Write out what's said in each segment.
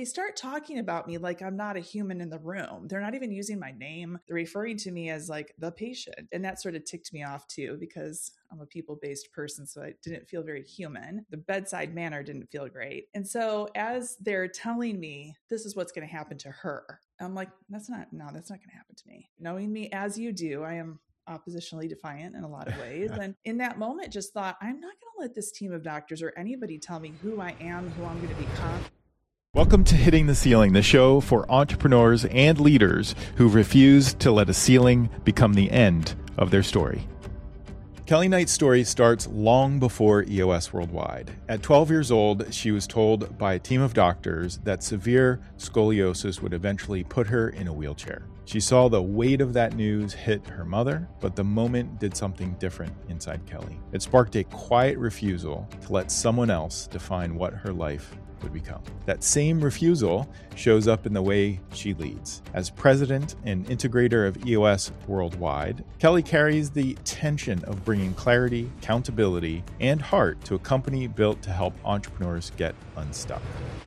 they start talking about me like I'm not a human in the room. They're not even using my name. They're referring to me as like the patient. And that sort of ticked me off too, because I'm a people-based person, so I didn't feel very human. The bedside manner didn't feel great. And so as they're telling me this is what's going to happen to her, I'm like, that's not going to happen to me. Knowing me as you do, I am oppositionally defiant in a lot of ways. And in that moment, just thought, I'm not going to let this team of doctors or anybody tell me who I am, who I'm going to become. Welcome to Hitting the Ceiling, the show for entrepreneurs and leaders who refuse to let a ceiling become the end of their story. Kelly Knight's story starts long before EOS Worldwide. At 12 years old, she was told by a team of doctors that severe scoliosis would eventually put her in a wheelchair. She saw the weight of that news hit her mother, but the moment did something different inside Kelly. It sparked a quiet refusal to let someone else define what her life would become. That same refusal shows up in the way she leads. As president and integrator of EOS Worldwide, Kelly carries the tension of bringing clarity, accountability, and heart to a company built to help entrepreneurs get unstuck.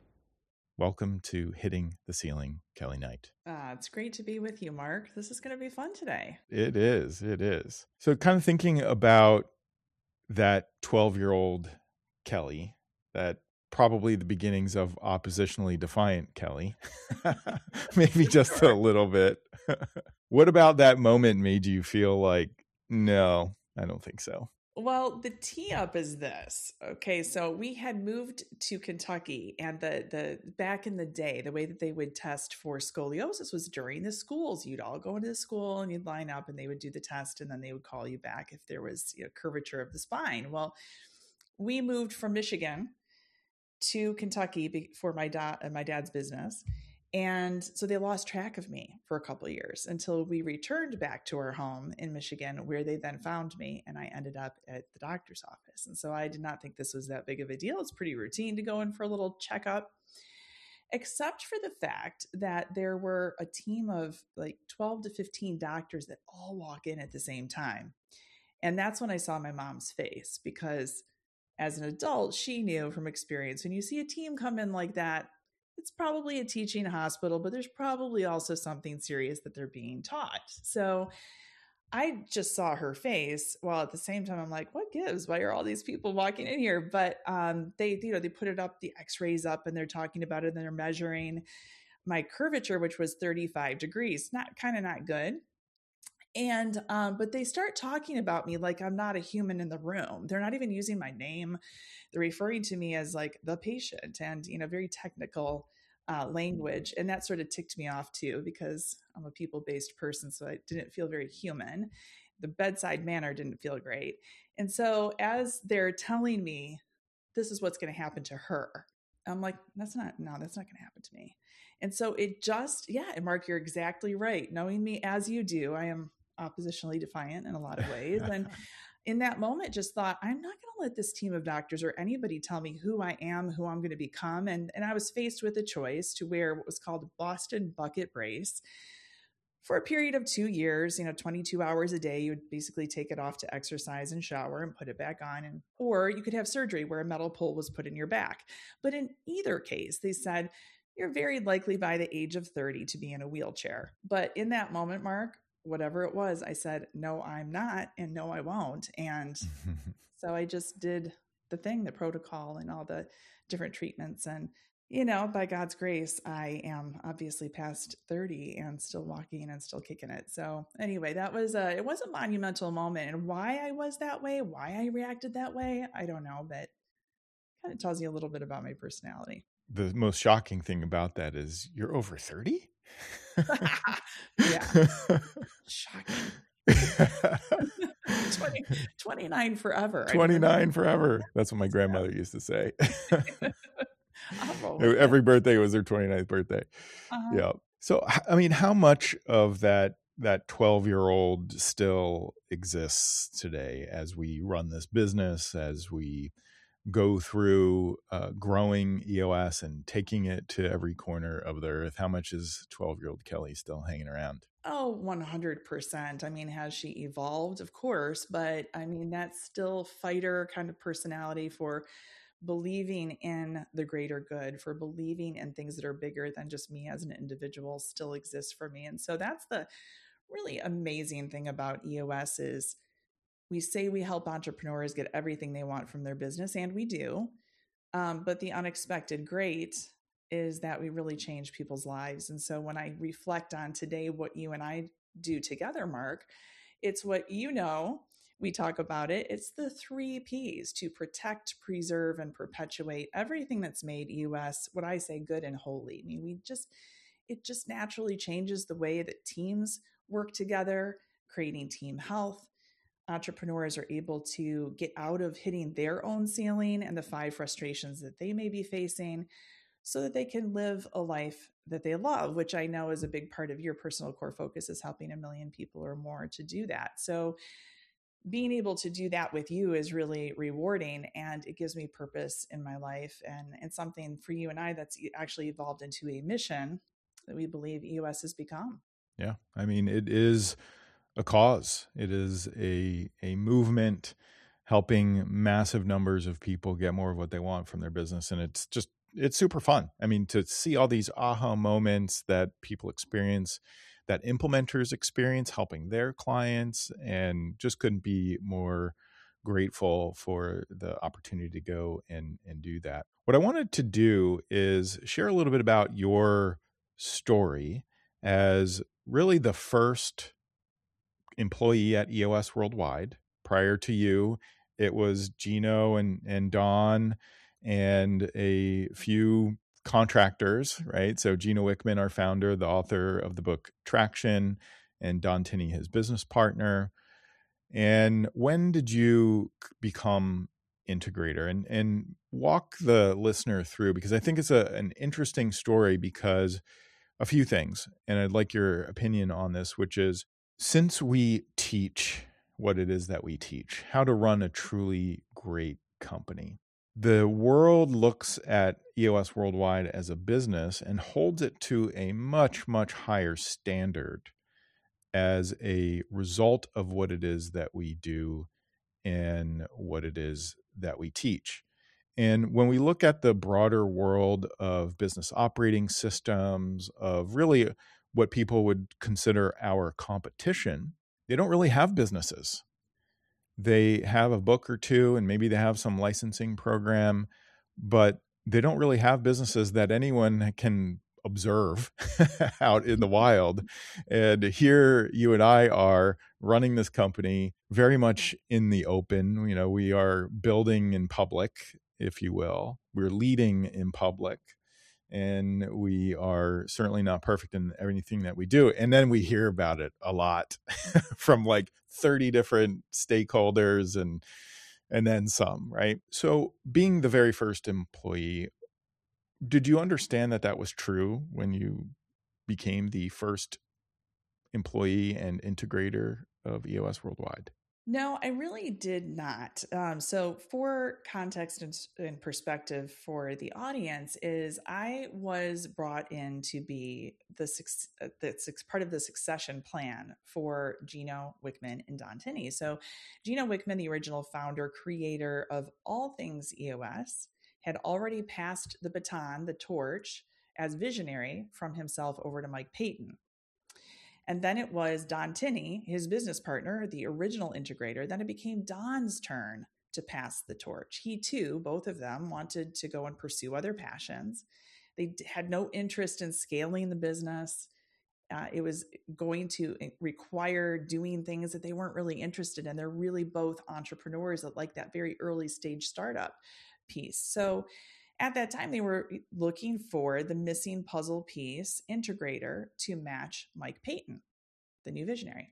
Welcome to Hitting the Ceiling, Kelly Knight. It's great to be with you, Mark. This is going to be fun today. It is. So kind of thinking about that 12-year-old Kelly, that probably the beginnings of oppositionally defiant Kelly, maybe just a little bit. What about that moment made you feel like, no, I don't think so? Well, the tee up is this. Okay, so we had moved to Kentucky, and the back in the day, the way that they would test for scoliosis was during the schools. You'd all go into the school and you'd line up, and they would do the test, and then they would call you back if there was curvature of the spine. Well, we moved from Michigan to Kentucky for my dad's business. And so they lost track of me for a couple of years until we returned back to our home in Michigan, where they then found me, and I ended up at the doctor's office. And so I did not think this was that big of a deal. It's pretty routine to go in for a little checkup, except for the fact that there were a team of like 12 to 15 doctors that all walk in at the same time. And that's when I saw my mom's face, because as an adult, she knew from experience, when you see a team come in like that, it's probably a teaching hospital, but there's probably also something serious that they're being taught. So I just saw her face, while at the same time I'm like, what gives? Why are all these people walking in here? But they put it up, the x-rays up, and they're talking about it, and they're measuring my curvature, which was 35 degrees. Not good. And, but they start talking about me like I'm not a human in the room. They're not even using my name. They're referring to me as like the patient, and, very technical language. And that sort of ticked me off too, because I'm a people-based person, so I didn't feel very human. The bedside manner didn't feel great. And so as they're telling me this is what's going to happen to her, I'm like, that's not going to happen to me. And so it just, and Mark, you're exactly right. Knowing me as you do, I am oppositionally defiant in a lot of ways. And in that moment, just thought, I'm not going to let this team of doctors or anybody tell me who I am, who I'm going to become. And I was faced with a choice to wear what was called a Boston bucket brace for a period of 2 years, 22 hours a day. You would basically take it off to exercise and shower and put it back on. Or you could have surgery where a metal pole was put in your back. But in either case, they said, you're very likely by the age of 30 to be in a wheelchair. But in that moment, Mark, whatever it was, I said, no, I'm not, and no, I won't. And so I just did the thing, the protocol and all the different treatments. And, by God's grace, I am obviously past 30 and still walking and still kicking it. So anyway, it was a monumental moment. And why I was that way, why I reacted that way, I don't know, but kind of tells you a little bit about my personality. The most shocking thing about that is you're over 30? Yeah. Shocking. 29 forever. 29 forever. That's what my grandmother used to say. Every birthday was her 29th birthday. Yeah. So, I mean, how much of that 12-year-old still exists today as we run this business, as we go through growing EOS and taking it to every corner of the earth? How much is 12-year-old Kelly still hanging around? Oh, 100%. I mean, has she evolved? Of course. But I mean, that's still fighter kind of personality for believing in the greater good, for believing in things that are bigger than just me as an individual still exists for me. And so that's the really amazing thing about EOS is we say we help entrepreneurs get everything they want from their business, and we do. But the unexpected great is that we really change people's lives. And so when I reflect on today, what you and I do together, Mark, it's what we talk about it. It's the 3 Ps: to protect, preserve, and perpetuate everything that's made EOS, what I say, good and holy. I mean, it just naturally changes the way that teams work together, creating team health. Entrepreneurs are able to get out of hitting their own ceiling and the 5 frustrations that they may be facing so that they can live a life that they love, which I know is a big part of your personal core focus, is helping 1 million people or more to do that. So being able to do that with you is really rewarding, and it gives me purpose in my life, and something for you and I that's actually evolved into a mission that we believe EOS has become. Yeah. I mean, it is a cause. It is a movement helping massive numbers of people get more of what they want from their business. And it's super fun. I mean, to see all these aha moments that people experience, that implementers experience helping their clients, and just couldn't be more grateful for the opportunity to go and do that. What I wanted to do is share a little bit about your story as really the first employee at EOS Worldwide. Prior to you, it was Gino and Don and a few contractors, right? So Gino Wickman, our founder, the author of the book Traction, and Don Tinney, his business partner. And when did you become integrator? And walk the listener through, because I think it's an interesting story, because a few things, and I'd like your opinion on this, which is, since we teach what it is that we teach, how to run a truly great company, the world looks at EOS Worldwide as a business and holds it to a much, much higher standard as a result of what it is that we do and what it is that we teach. And when we look at the broader world of business operating systems, of really what people would consider our competition, they don't really have businesses. They have a book or two, and maybe they have some licensing program, but they don't really have businesses that anyone can observe out in the wild. And here you and I are running this company very much in the open. You know, we are building in public, if you will. We're leading in public, and we are certainly not perfect in everything that we do. And then we hear about it a lot from like 30 different stakeholders and then some, right? So being the very first employee, did you understand that that was true when you became the first employee and integrator of EOS Worldwide? No, I really did not. So, for context and perspective for the audience, is I was brought in to be the part of the succession plan for Gino Wickman and Don Tinney. So, Gino Wickman, the original founder, creator of all things EOS, had already passed the baton, the torch, as visionary from himself over to Mike Payton. And then it was Don Tinney, his business partner, the original integrator. Then it became Don's turn to pass the torch. He too, both of them, wanted to go and pursue other passions. They had no interest in scaling the business. It was going to require doing things that they weren't really interested in. They're really both entrepreneurs that like that very early stage startup piece. So at that time, they were looking for the missing puzzle piece integrator to match Mike Payton, the new visionary.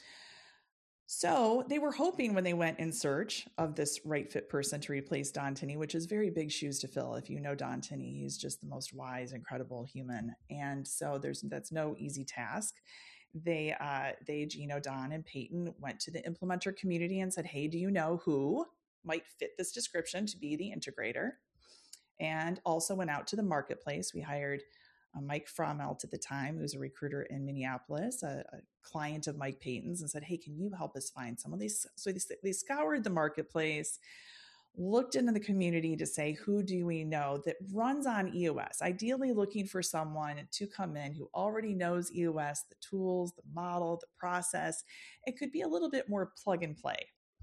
So they were hoping, when they went in search of this right fit person to replace Don Tinney, which is very big shoes to fill. If you know Don Tinney, he's just the most wise, incredible human. And so that's no easy task. They, Gino, Don, and Payton went to the implementer community and said, hey, do you know who might fit this description to be the integrator? And also went out to the marketplace. We hired Mike Frommelt at the time, who was a recruiter in Minneapolis, a client of Mike Payton's, and said, hey, can you help us find some of these? So they scoured the marketplace, looked into the community to say, who do we know that runs on EOS? Ideally looking for someone to come in who already knows EOS, the tools, the model, the process. It could be a little bit more plug and play.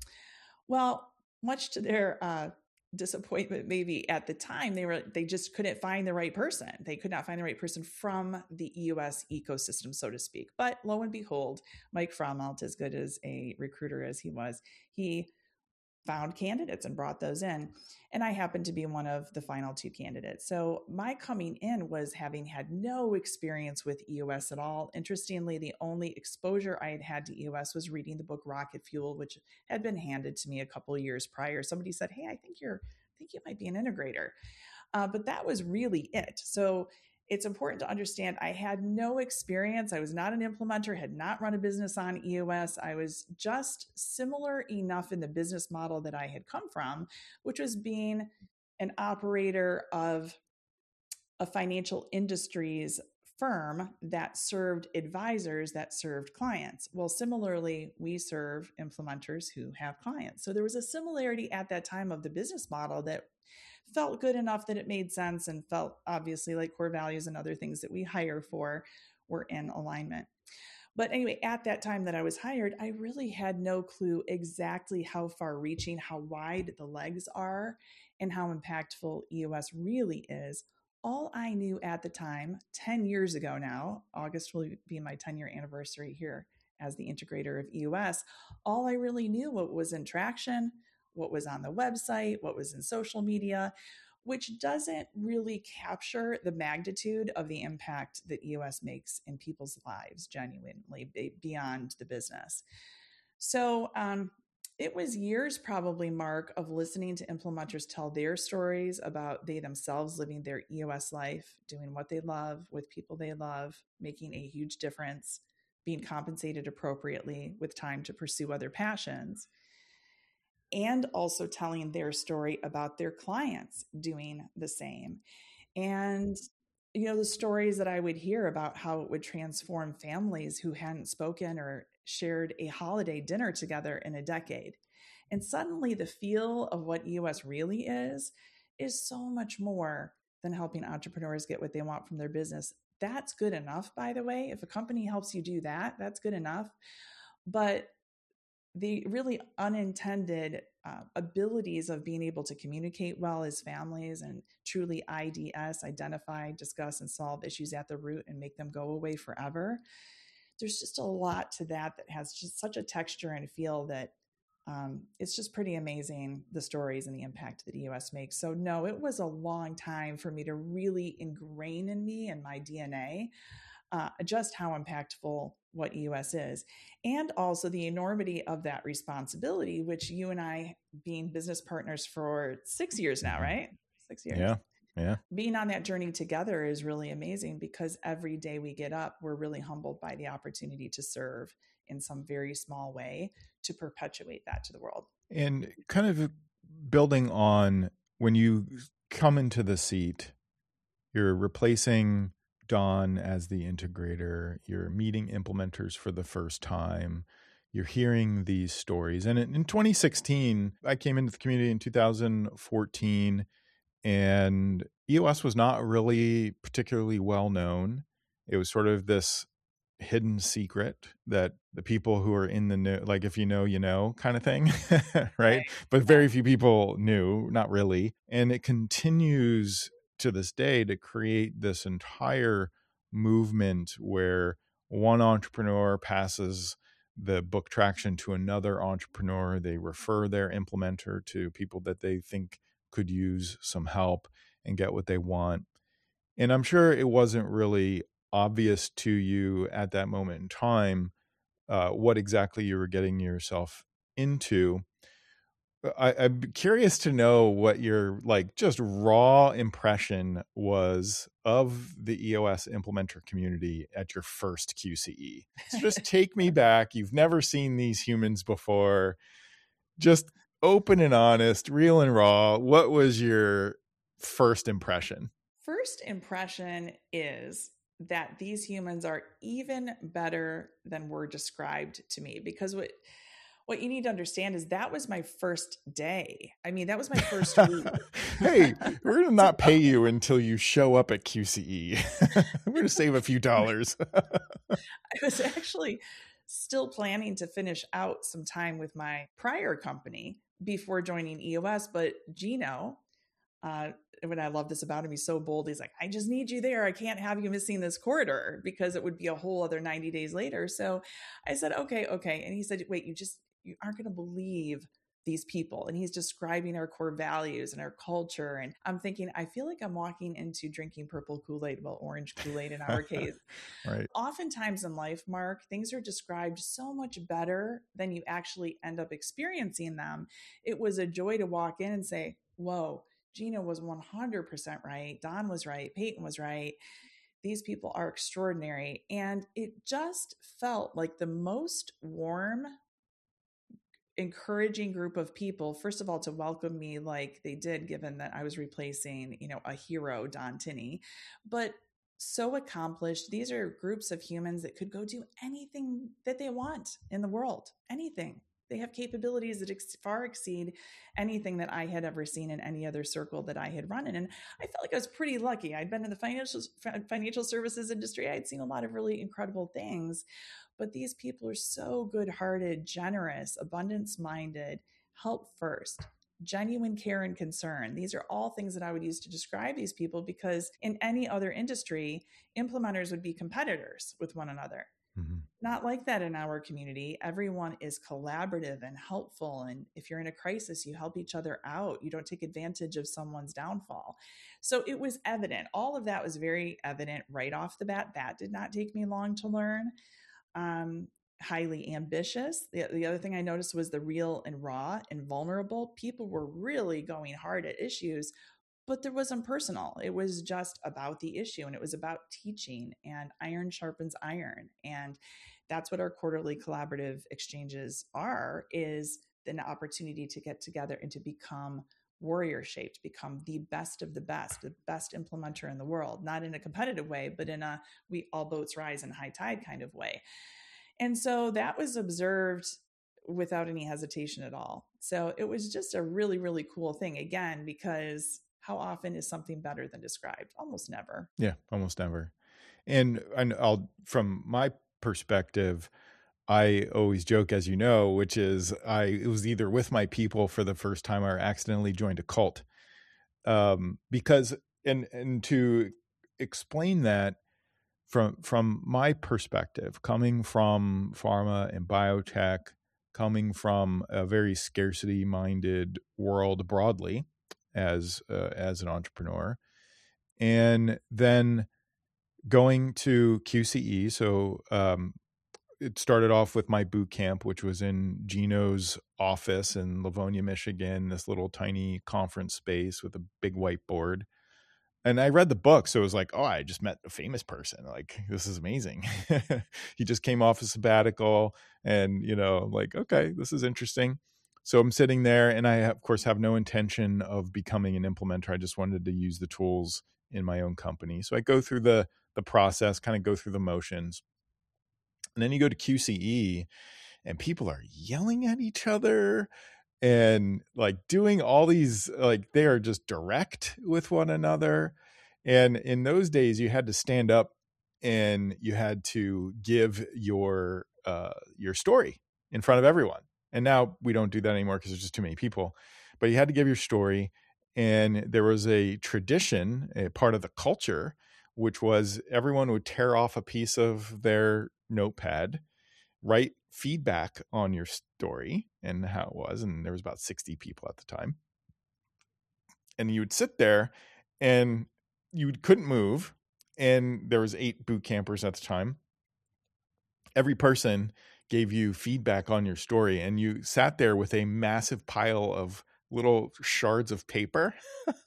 Well, much to their disappointment, maybe at the time, they just couldn't find the right person. They could not find the right person from the EOS ecosystem, so to speak. But lo and behold, Mike Fromelt, as good as a recruiter as he was, he found candidates and brought those in. And I happened to be one of the final 2 candidates. So my coming in was having had no experience with EOS at all. Interestingly, the only exposure I had had to EOS was reading the book Rocket Fuel, which had been handed to me a couple of years prior. Somebody said, hey, I think you might be an integrator. But that was really it. So it's important to understand I had no experience. I was not an implementer, had not run a business on EOS. I was just similar enough in the business model that I had come from, which was being an operator of a financial industries firm that served advisors that served clients. Well, similarly, we serve implementers who have clients. So there was a similarity at that time of the business model that felt good enough that it made sense and felt obviously like core values and other things that we hire for were in alignment. But anyway, at that time that I was hired, I really had no clue exactly how far reaching, how wide the legs are, and how impactful EOS really is. All I knew at the time, 10 years ago now, August will be my 10-year anniversary here as the integrator of EOS, all I really knew what was in traction, what was on the website, what was in social media, which doesn't really capture the magnitude of the impact that EOS makes in people's lives genuinely beyond the business. So it was years probably, Mark, of listening to implementers tell their stories about they themselves living their EOS life, doing what they love with people they love, making a huge difference, being compensated appropriately with time to pursue other passions, and also telling their story about their clients doing the same. And, the stories that I would hear about how it would transform families who hadn't spoken or shared a holiday dinner together in a decade. And suddenly the feel of what EOS really is so much more than helping entrepreneurs get what they want from their business. That's good enough, by the way. If a company helps you do that, that's good enough. But the really unintended abilities of being able to communicate well as families and truly IDS, identify, discuss, and solve issues at the root and make them go away forever. There's just a lot to that has just such a texture and feel that it's just pretty amazing, the stories and the impact that EOS makes. So no, it was a long time for me to really ingrain in me and my DNA just how impactful what EOS is, and also the enormity of that responsibility, which you and I, being business partners for 6 years now, right? 6 years. Yeah. Being on that journey together is really amazing because every day we get up, we're really humbled by the opportunity to serve in some very small way to perpetuate that to the world. And kind of building on when you come into the seat, you're replacing Dawn as the integrator, you're meeting implementers for the first time, you're hearing these stories. And in 2016, I came into the community in 2014, and EOS was not really particularly well known. It was sort of this hidden secret that the people who are in the know, like if you know kind of thing, right? But very few people knew, not really. And it continues to this day to create this entire movement where one entrepreneur passes the book traction to another entrepreneur. They refer their implementer to people that they think could use some help and get what they want. And I'm sure it wasn't really obvious to you at that moment in time what exactly you were getting yourself into. I'm curious to know what your just raw impression was of the EOS implementer community at your first QCE. So just take me back. You've never seen these humans before. Just open and honest, real and raw. What was your first impression? First impression is that these humans are even better than were described to me, because What you need to understand is that was my first day. I mean, that was my first week. Hey, we're going to not pay you until you show up at QCE. We're going to save a few dollars. I was actually still planning to finish out some time with my prior company before joining EOS, but Gino, when I love this about him, he's so bold. He's like, I just need you there. I can't have you missing this quarter because it would be a whole other 90 days later. So I said, okay. And he said, wait, you aren't going to believe these people. And he's describing our core values and our culture. And I'm thinking, I feel like I'm walking into drinking purple Kool-Aid, well, orange Kool-Aid in our case. Right. Oftentimes in life, Mark, things are described so much better than you actually end up experiencing them. It was a joy to walk in and say, whoa, Gina was 100% right. Don was right. Peyton was right. These people are extraordinary. And it just felt like the most warm, encouraging group of people, first of all, to welcome me like they did, given that I was replacing, a hero, Don Tinney, but so accomplished. These are groups of humans that could go do anything that they want in the world, anything. They have capabilities that far exceed anything that I had ever seen in any other circle that I had run in. And I felt like I was pretty lucky. I'd been in the financial services industry. I'd seen a lot of really incredible things, but these people are so good-hearted, generous, abundance-minded, help first, genuine care and concern. These are all things that I would use to describe these people, because in any other industry, implementers would be competitors with one another. Mm-hmm. Not like that in our community. Everyone is collaborative and helpful. And if you're in a crisis, you help each other out. You don't take advantage of someone's downfall. So it was evident. All of that was very evident right off the bat. That did not take me long to learn. Highly ambitious. The other thing I noticed was the real and raw and vulnerable. People were really going hard at issues, but there wasn't personal. It was just about the issue, and it was about teaching, and iron sharpens iron. And that's what our quarterly collaborative exchanges are, is an opportunity to get together and to become warrior shaped, become the best of the best implementer in the world, not in a competitive way, but in a we all boats rise in high tide kind of way. And so that was observed without any hesitation at all. So it was just a really, really cool thing, again, because how often is something better than described? Almost never. Yeah, almost never. And from my perspective, I always joke, as you know, which is it was either with my people for the first time or accidentally joined a cult. Because to explain that from my perspective, coming from pharma and biotech, coming from a very scarcity-minded world broadly, as an entrepreneur, and then going to QCE. So it started off with my boot camp, which was in Gino's office in Livonia, Michigan, this little tiny conference space with a big whiteboard. And I read the book, so it was like, oh, I just met a famous person. Like, this is amazing. He just came off a sabbatical, and like, okay, this is interesting. So I'm sitting there, and I, of course, have no intention of becoming an implementer. I just wanted to use the tools in my own company. So I go through the process, kind of go through the motions. And then you go to QCE, and people are yelling at each other and like doing all these, like they are just direct with one another. And in those days, you had to stand up and you had to give your story in front of everyone. And now we don't do that anymore because there's just too many people. But you had to give your story. And there was a tradition, a part of the culture, which was everyone would tear off a piece of their notepad, write feedback on your story and how it was. And there was about 60 people at the time. And you would sit there and you couldn't move. And there was 8 boot campers at the time. Every person gave you feedback on your story, and you sat there with a massive pile of little shards of paper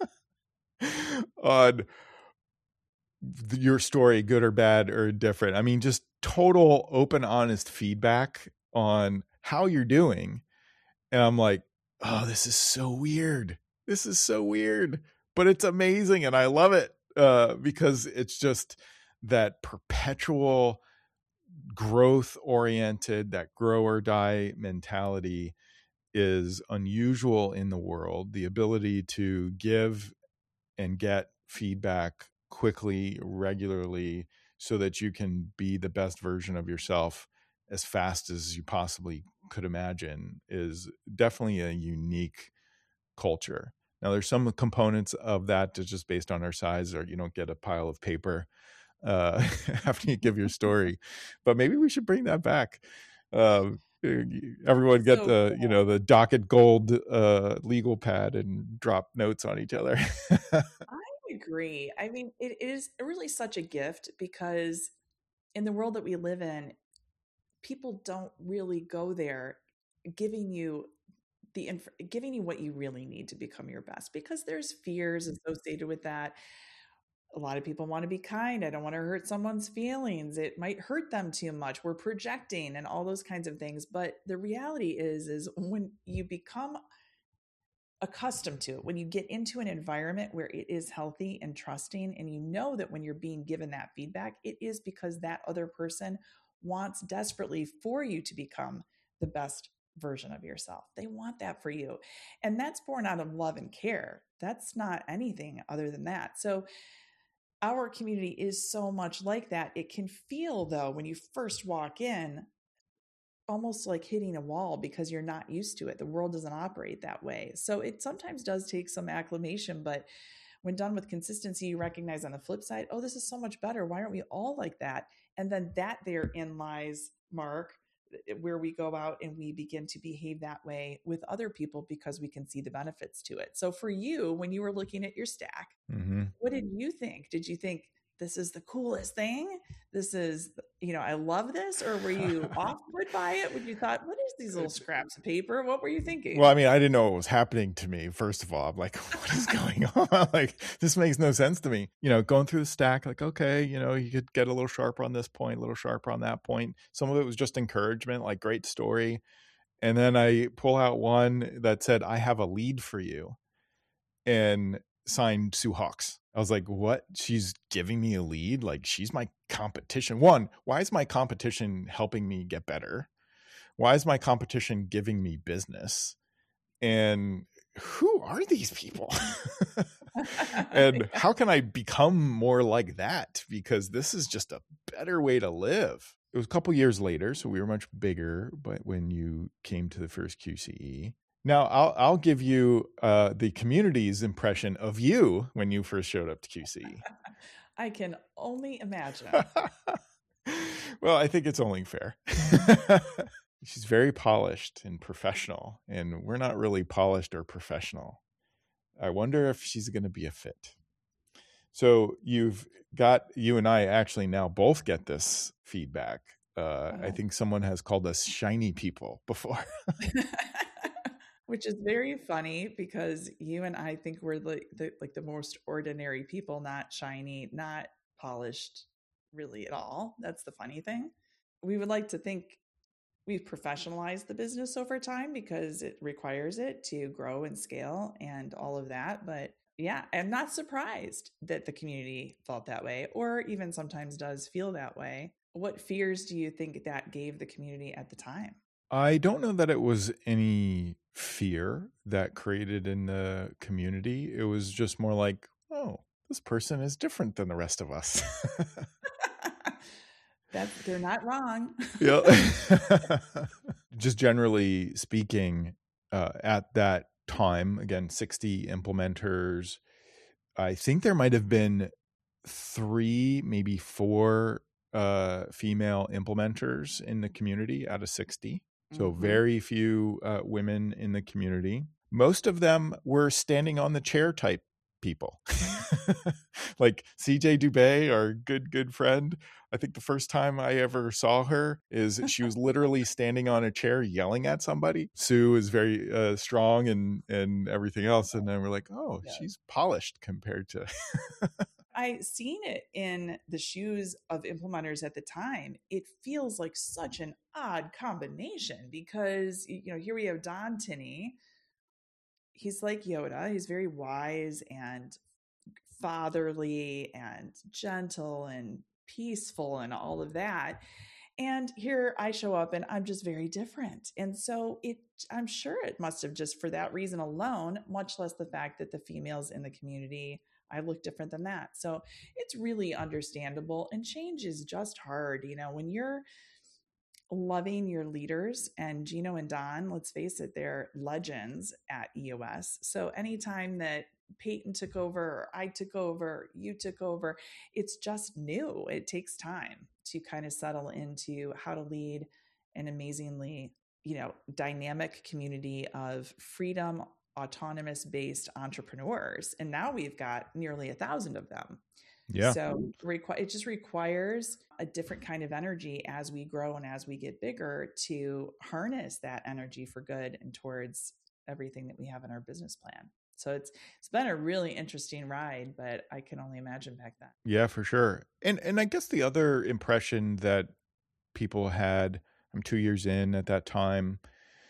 on your story, good or bad or different. I mean, just total open, honest feedback on how you're doing. And I'm like, oh, this is so weird. This is so weird, but it's amazing. And I love it because it's just that perpetual growth oriented, that grow or die mentality is unusual in the world. The ability to give and get feedback quickly, regularly, so that you can be the best version of yourself as fast as you possibly could imagine is definitely a unique culture. Now, there's some components of that that's just based on our size, or you don't get a pile of paper after you give your story, but maybe we should bring that back. Everyone get So the cool. the docket gold legal pad and drop notes on each other. I agree. I mean, it is really such a gift because in the world that we live in, people don't really go there giving you giving you what you really need to become your best, because there's fears associated with that. A lot of people want to be kind. I don't want to hurt someone's feelings. It might hurt them too much. We're projecting and all those kinds of things. But the reality is when you become accustomed to it, when you get into an environment where it is healthy and trusting, and you know that when you're being given that feedback, it is because that other person wants desperately for you to become the best version of yourself. They want that for you. And that's born out of love and care. That's not anything other than that. So our community is so much like that. It can feel, though, when you first walk in, almost like hitting a wall because you're not used to it. The world doesn't operate that way. So it sometimes does take some acclimation, but when done with consistency, you recognize on the flip side, oh, this is so much better. Why aren't we all like that? And then that therein lies, Mark, where we go out and we begin to behave that way with other people because we can see the benefits to it. So for you, when you were looking at your stack, what did you think? Did you think this is the coolest thing? This is, I love this? Or were you off put by it when you thought, what is these little scraps of paper? What were you thinking? Well, I mean, I didn't know what was happening to me. First of all, I'm like, what is going on? Like, this makes no sense to me. Going through the stack, like, okay, you could get a little sharper on this point, a little sharper on that point. Some of it was just encouragement, like, great story. And then I pull out one that said, I have a lead for you, and signed Sue Hawks. I was like, what? She's giving me a lead? Like, she's my competition. One, why is my competition helping me get better? Why is my competition giving me business? And who are these people? And how can I become more like that? Because this is just a better way to live. It was a couple years later, so we were much bigger, but when you came to the first QCE. Now, I'll give you the community's impression of you when you first showed up to QCE. I can only imagine. Well, I think it's only fair. She's very polished and professional, and we're not really polished or professional. I wonder if she's going to be a fit. So you and I actually now both get this feedback. I think someone has called us shiny people before. Which is very funny because you and I think we're the most ordinary people, not shiny, not polished really at all. That's the funny thing. We would like to think we've professionalized the business over time because it requires it to grow and scale and all of that. But yeah, I'm not surprised that the community felt that way, or even sometimes does feel that way. What fears do you think that gave the community at the time? I don't know that it was any fear that created in the community. It was just more like, oh, this person is different than the rest of us. They're not wrong. Yeah. Just generally speaking, at that time, again, 60 implementers. I think there might have been 3, maybe 4 female implementers in the community out of 60. So very few women in the community. Most of them were standing on the chair type people. Like CJ Dubé, our good friend. I think the first time I ever saw her is she was literally standing on a chair yelling at somebody. Sue is very strong and everything else. And then we're like, oh, yeah, she's polished compared to... I seen it in the shoes of implementers at the time. It feels like such an odd combination because, here we have Don Tinney. He's like Yoda. He's very wise and fatherly and gentle and peaceful and all of that. And here I show up and I'm just very different. And so I'm sure it must have just for that reason alone, much less the fact that the females in the community, I look different than that. So it's really understandable. And change is just hard. When you're loving your leaders, and Gino and Don, let's face it, they're legends at EOS. So anytime that Peyton took over, or I took over, you took over, it's just new. It takes time to kind of settle into how to lead an amazingly, dynamic community of freedom, autonomous based entrepreneurs. And now we've got nearly 1,000 of them. Yeah. So it just requires a different kind of energy as we grow and as we get bigger to harness that energy for good and towards everything that we have in our business plan. So it's been a really interesting ride, but I can only imagine back then. Yeah, for sure. And I guess the other impression that people had, I'm 2 years in at that time,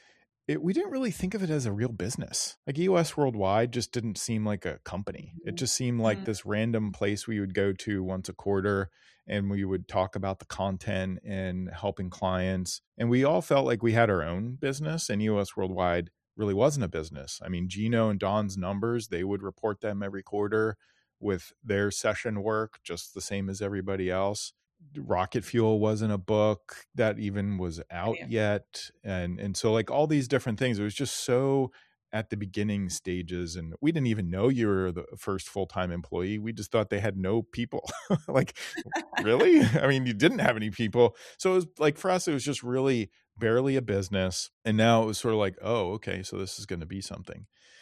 we didn't really think of it as a real business. Like EOS Worldwide just didn't seem like a company. It just seemed like this random place we would go to once a quarter, and we would talk about the content and helping clients. And we all felt like we had our own business, and EOS Worldwide really wasn't a business. I mean, Gino and Don's numbers, they would report them every quarter with their session work, just the same as everybody else. Rocket Fuel wasn't a book that even was out yet. And so like all these different things, it was just so at the beginning stages. And we didn't even know you were the first full-time employee. We just thought they had no people. Like, really? I mean, you didn't have any people. So it was like, for us, it was just really barely a business. And now it was sort of like, oh, okay, so this is going to be something.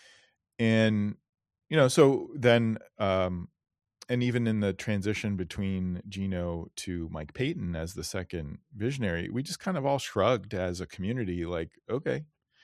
And, so then, and even in the transition between Gino to Mike Peyton as the second visionary, we just kind of all shrugged as a community, like, okay,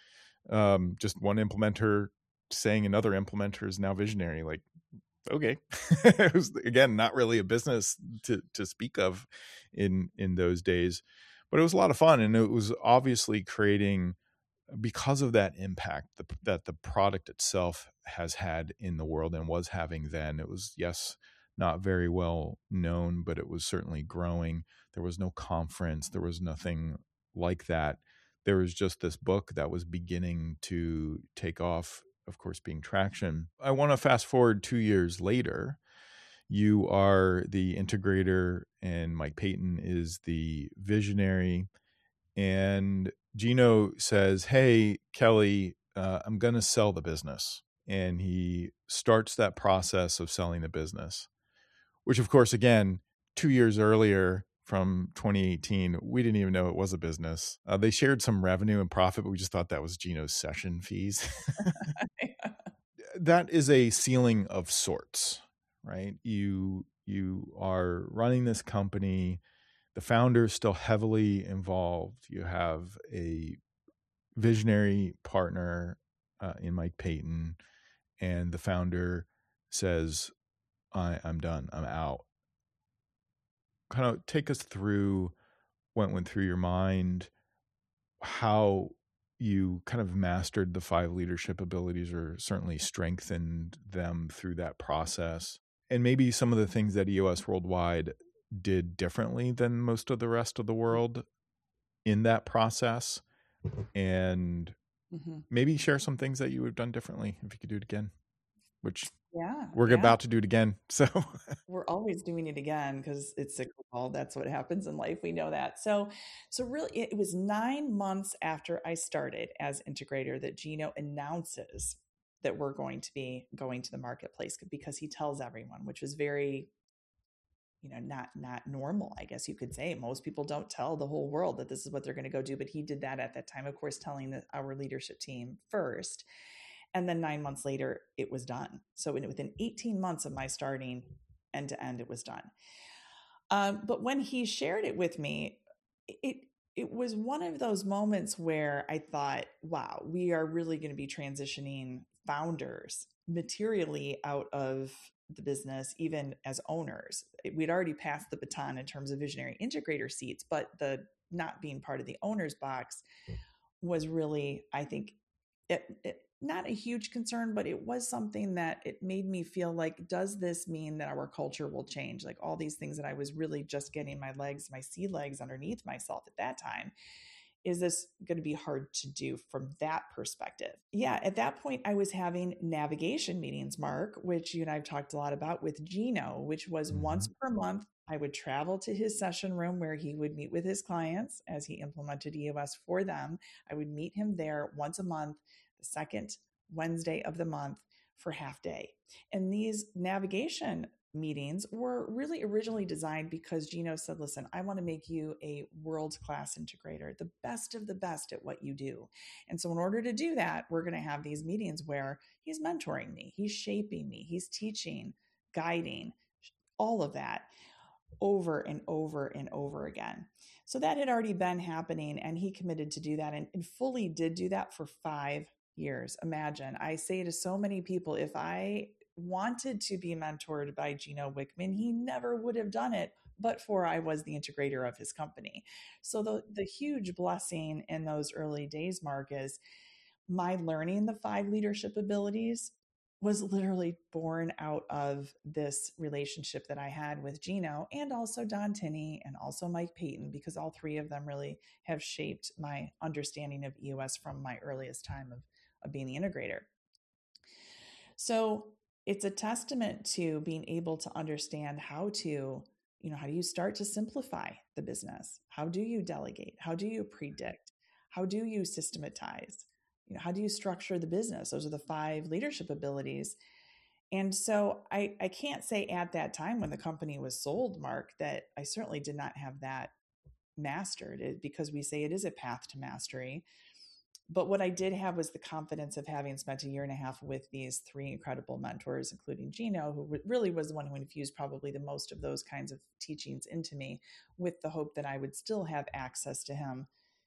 just one implementer saying another implementer is now visionary. Like, okay, it was, again, not really a business to speak of in those days, but it was a lot of fun. And it was obviously creating, because of that impact that the product itself has had in the world and was having then. It was, yes, not very well known, but it was certainly growing. There was no conference. There was nothing like that. There was just this book that was beginning to take off, of course, being Traction. I want to fast forward 2 years later. You are the integrator and Mike Peyton is the visionary. And Gino says, hey, Kelly, I'm going to sell the business. And he starts that process of selling the business, which, of course, again, 2 years earlier from 2018, we didn't even know it was a business. They shared some revenue and profit, but we just thought that was Gino's session fees. That is a ceiling of sorts, right? You are running this company. The founder is still heavily involved. You have a visionary partner in Mike Peyton, and the founder says, I'm done. I'm out. Kind of take us through what went through your mind, how you kind of mastered the 5 leadership abilities, or certainly strengthened them through that process, and maybe some of the things that EOS Worldwide did differently than most of the rest of the world in that process, and maybe share some things that you would have done differently if you could do it again, which we're about to do it again. So we're always doing it again because it's cyclical. That's what happens in life. We know that. So really it was 9 months after I started as integrator that Gino announces that we're going to be going to the marketplace, because he tells everyone, which was very, not normal, I guess you could say. Most people don't tell the whole world that this is what they're going to go do, but he did that at that time, of course, telling our leadership team first. And then 9 months later, it was done. So within 18 months of my starting end to end, it was done. But when he shared it with me, it was one of those moments where I thought, wow, we are really going to be transitioning founders materially out of the business, even as owners. We'd already passed the baton in terms of visionary integrator seats, but the not being part of the owner's box was really, I think, not a huge concern, but it was something that it made me feel like, does this mean that our culture will change? Like all these things that I was really just getting my sea legs underneath myself at that time. Is this going to be hard to do from that perspective? Yeah, at that point, I was having navigation meetings, Mark, which you and I've talked a lot about with Gino, which was once per month. I would travel to his session room where he would meet with his clients as he implemented EOS for them. I would meet him there once a month, the second Wednesday of the month for half day. And these navigation meetings were really originally designed because Gino said, listen, I want to make you a world-class integrator, the best of the best at what you do. And so in order to do that, we're going to have these meetings where he's mentoring me, he's shaping me, he's teaching, guiding, all of that over and over and over again. So that had already been happening, and he committed to do that and fully did do that for 5 years. Imagine, I say to so many people, if I wanted to be mentored by Gino Wickman, he never would have done it, but for I was the integrator of his company. So the huge blessing in those early days, Mark, is my learning the 5 leadership abilities was literally born out of this relationship that I had with Gino and also Don Tinney and also Mike Payton, because all 3 of them really have shaped my understanding of EOS from my earliest time of being the integrator. So it's a testament to being able to understand how do you start to simplify the business? How do you delegate? How do you predict? How do you systematize? How do you structure the business? Those are the 5 leadership abilities. And so I can't say at that time when the company was sold, Mark, that I certainly did not have that mastered, because we say it is a path to mastery. But what I did have was the confidence of having spent a year and a half with these 3 incredible mentors, including Gino, who really was the one who infused probably the most of those kinds of teachings into me, with the hope that I would still have access to him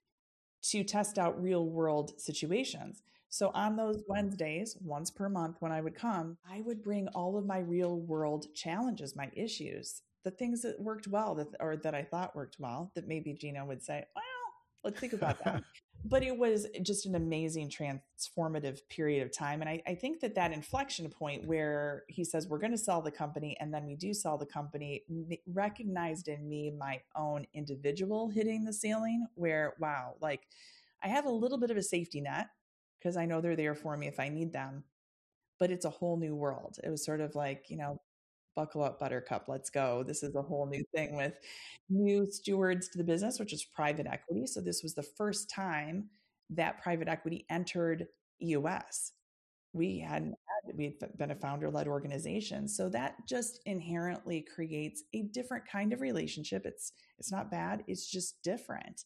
to test out real world situations. So on those Wednesdays, once per month, when I would come, I would bring all of my real world challenges, my issues, the things that worked well, that I thought worked well, that maybe Gino would say, well, let's think about that. But it was just an amazing transformative period of time. And I think that inflection point where he says, we're going to sell the company, and then we do sell the company, recognized in me my own individual hitting the ceiling where, wow, like I have a little bit of a safety net because I know they're there for me if I need them, but it's a whole new world. It was sort of like, buckle up, Buttercup, let's go. This is a whole new thing with new stewards to the business, which is private equity. So this was the first time that private equity entered EOS. We'd been a founder-led organization. So that just inherently creates a different kind of relationship. It's not bad. It's just different.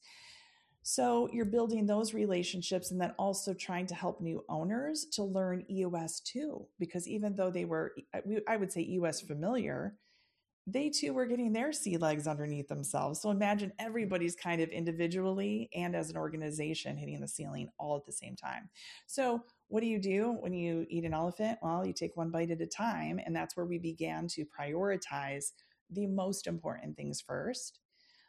So you're building those relationships and then also trying to help new owners to learn EOS too, because even though they were, I would say EOS familiar, they too were getting their sea legs underneath themselves. So imagine everybody's kind of individually and as an organization hitting the ceiling all at the same time. So what do you do when you eat an elephant? Well, you take one bite at a time. And that's where we began to prioritize the most important things first.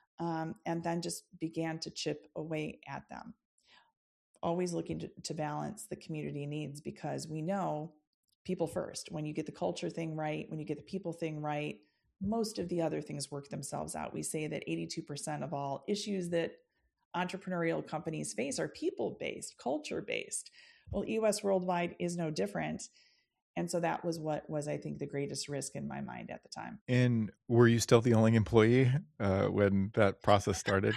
And then just began to chip away at them. Always looking to balance the community needs, because we know people first. When you get the culture thing right, when you get the people thing right, most of the other things work themselves out. We say that 82% of all issues that entrepreneurial companies face are people-based, culture-based. Well, EOS Worldwide is no different. And so that was what was, I think, the greatest risk in my mind at the time. And were you still the only employee when that process started?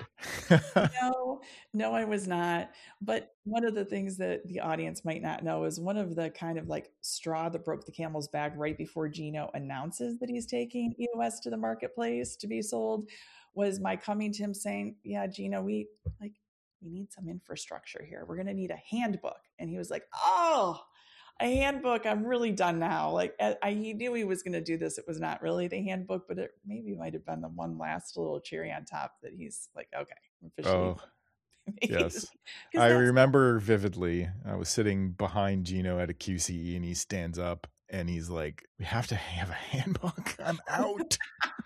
No, I was not. But one of the things that the audience might not know is one of the kind of like straw that broke the camel's back right before Gino announces that he's taking EOS to the marketplace to be sold was my coming to him saying, yeah, Gino, we need some infrastructure here. We're going to need a handbook. And he was like, oh, a handbook. I'm really done now. Like he knew he was going to do this. It was not really the handbook, but it maybe might have been the one last little cherry on top that he's like, okay, officially. Oh, yes. I remember vividly. I was sitting behind Gino at a QCE and he stands up and he's like, we have to have a handbook. I'm out.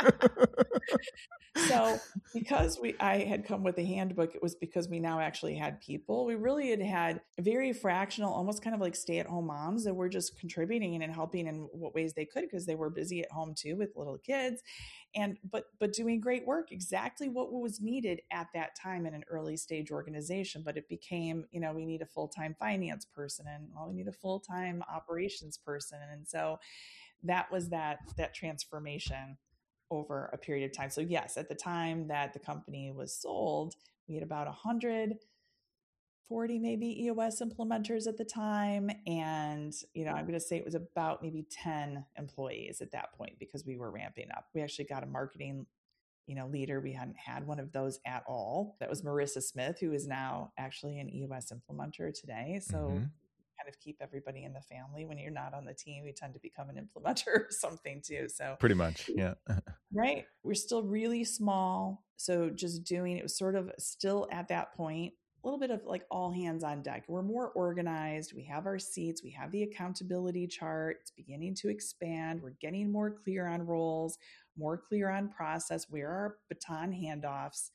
So because I had come with a handbook, it was because we now actually had people. We really had very fractional, almost kind of like stay-at-home moms that were just contributing and helping in what ways they could, because they were busy at home too with little kids, and but doing great work, exactly what was needed at that time in an early stage organization. But it became, we need a full-time finance person, and we need a full-time operations person, and so that was that transformation over a period of time. So yes, at the time that the company was sold, we had about 140 maybe EOS implementers at the time. And, I'm going to say it was about maybe 10 employees at that point, because we were ramping up. We actually got a marketing, leader. We hadn't had one of those at all. That was Marissa Smith, who is now actually an EOS implementer today. So kind of keep everybody in the family. When you're not on the team, you tend to become an implementer or something too. So pretty much, yeah. Right. We're still really small. So just doing it was sort of still at that point, a little bit of like all hands on deck. We're more organized. We have our seats. We have the accountability chart. It's beginning to expand. We're getting more clear on roles, more clear on process. Where are our baton handoffs?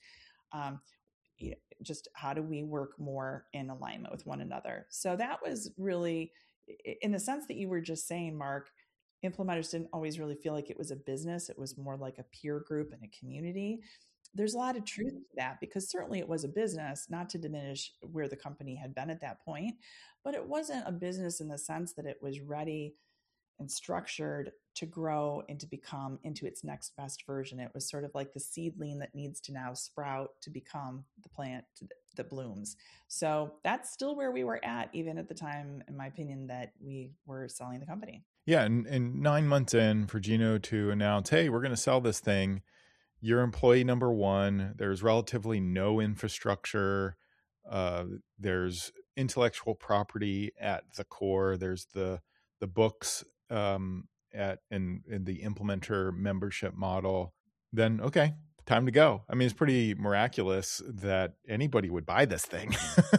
Just how do we work more in alignment with one another? So that was really, in the sense that you were just saying, Mark, implementers didn't always really feel like it was a business. It was more like a peer group and a community. There's a lot of truth to that, because certainly it was a business, not to diminish where the company had been at that point, but it wasn't a business in the sense that it was ready and structured to grow and to become into its next best version. It was sort of like the seedling that needs to now sprout to become the plant that blooms. So that's still where we were at, even at the time, in my opinion, that we were selling the company. Yeah. And 9 months in, for Gino to announce, hey, we're going to sell this thing. You're employee number one. There's relatively no infrastructure. There's intellectual property at the core. There's the books in the implementer membership model. Then, okay, time to go. I mean, it's pretty miraculous that anybody would buy this thing.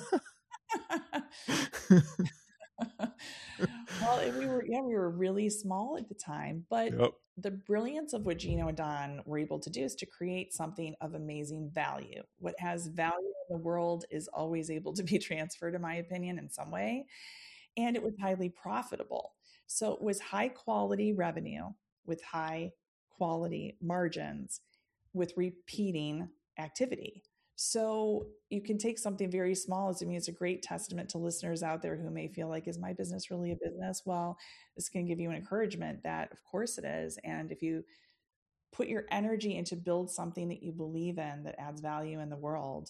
Well, we were really small at the time, but the brilliance of what Gino and Don were able to do is to create something of amazing value. What has value in the world is always able to be transferred, in my opinion, in some way. And it was highly profitable. So it was high quality revenue with high quality margins with repeating activity. So you can take something very small. I mean, it's a great testament to listeners out there who may feel like, is my business really a business? Well, this can give you an encouragement that of course it is. And if you put your energy into build something that you believe in, that adds value in the world,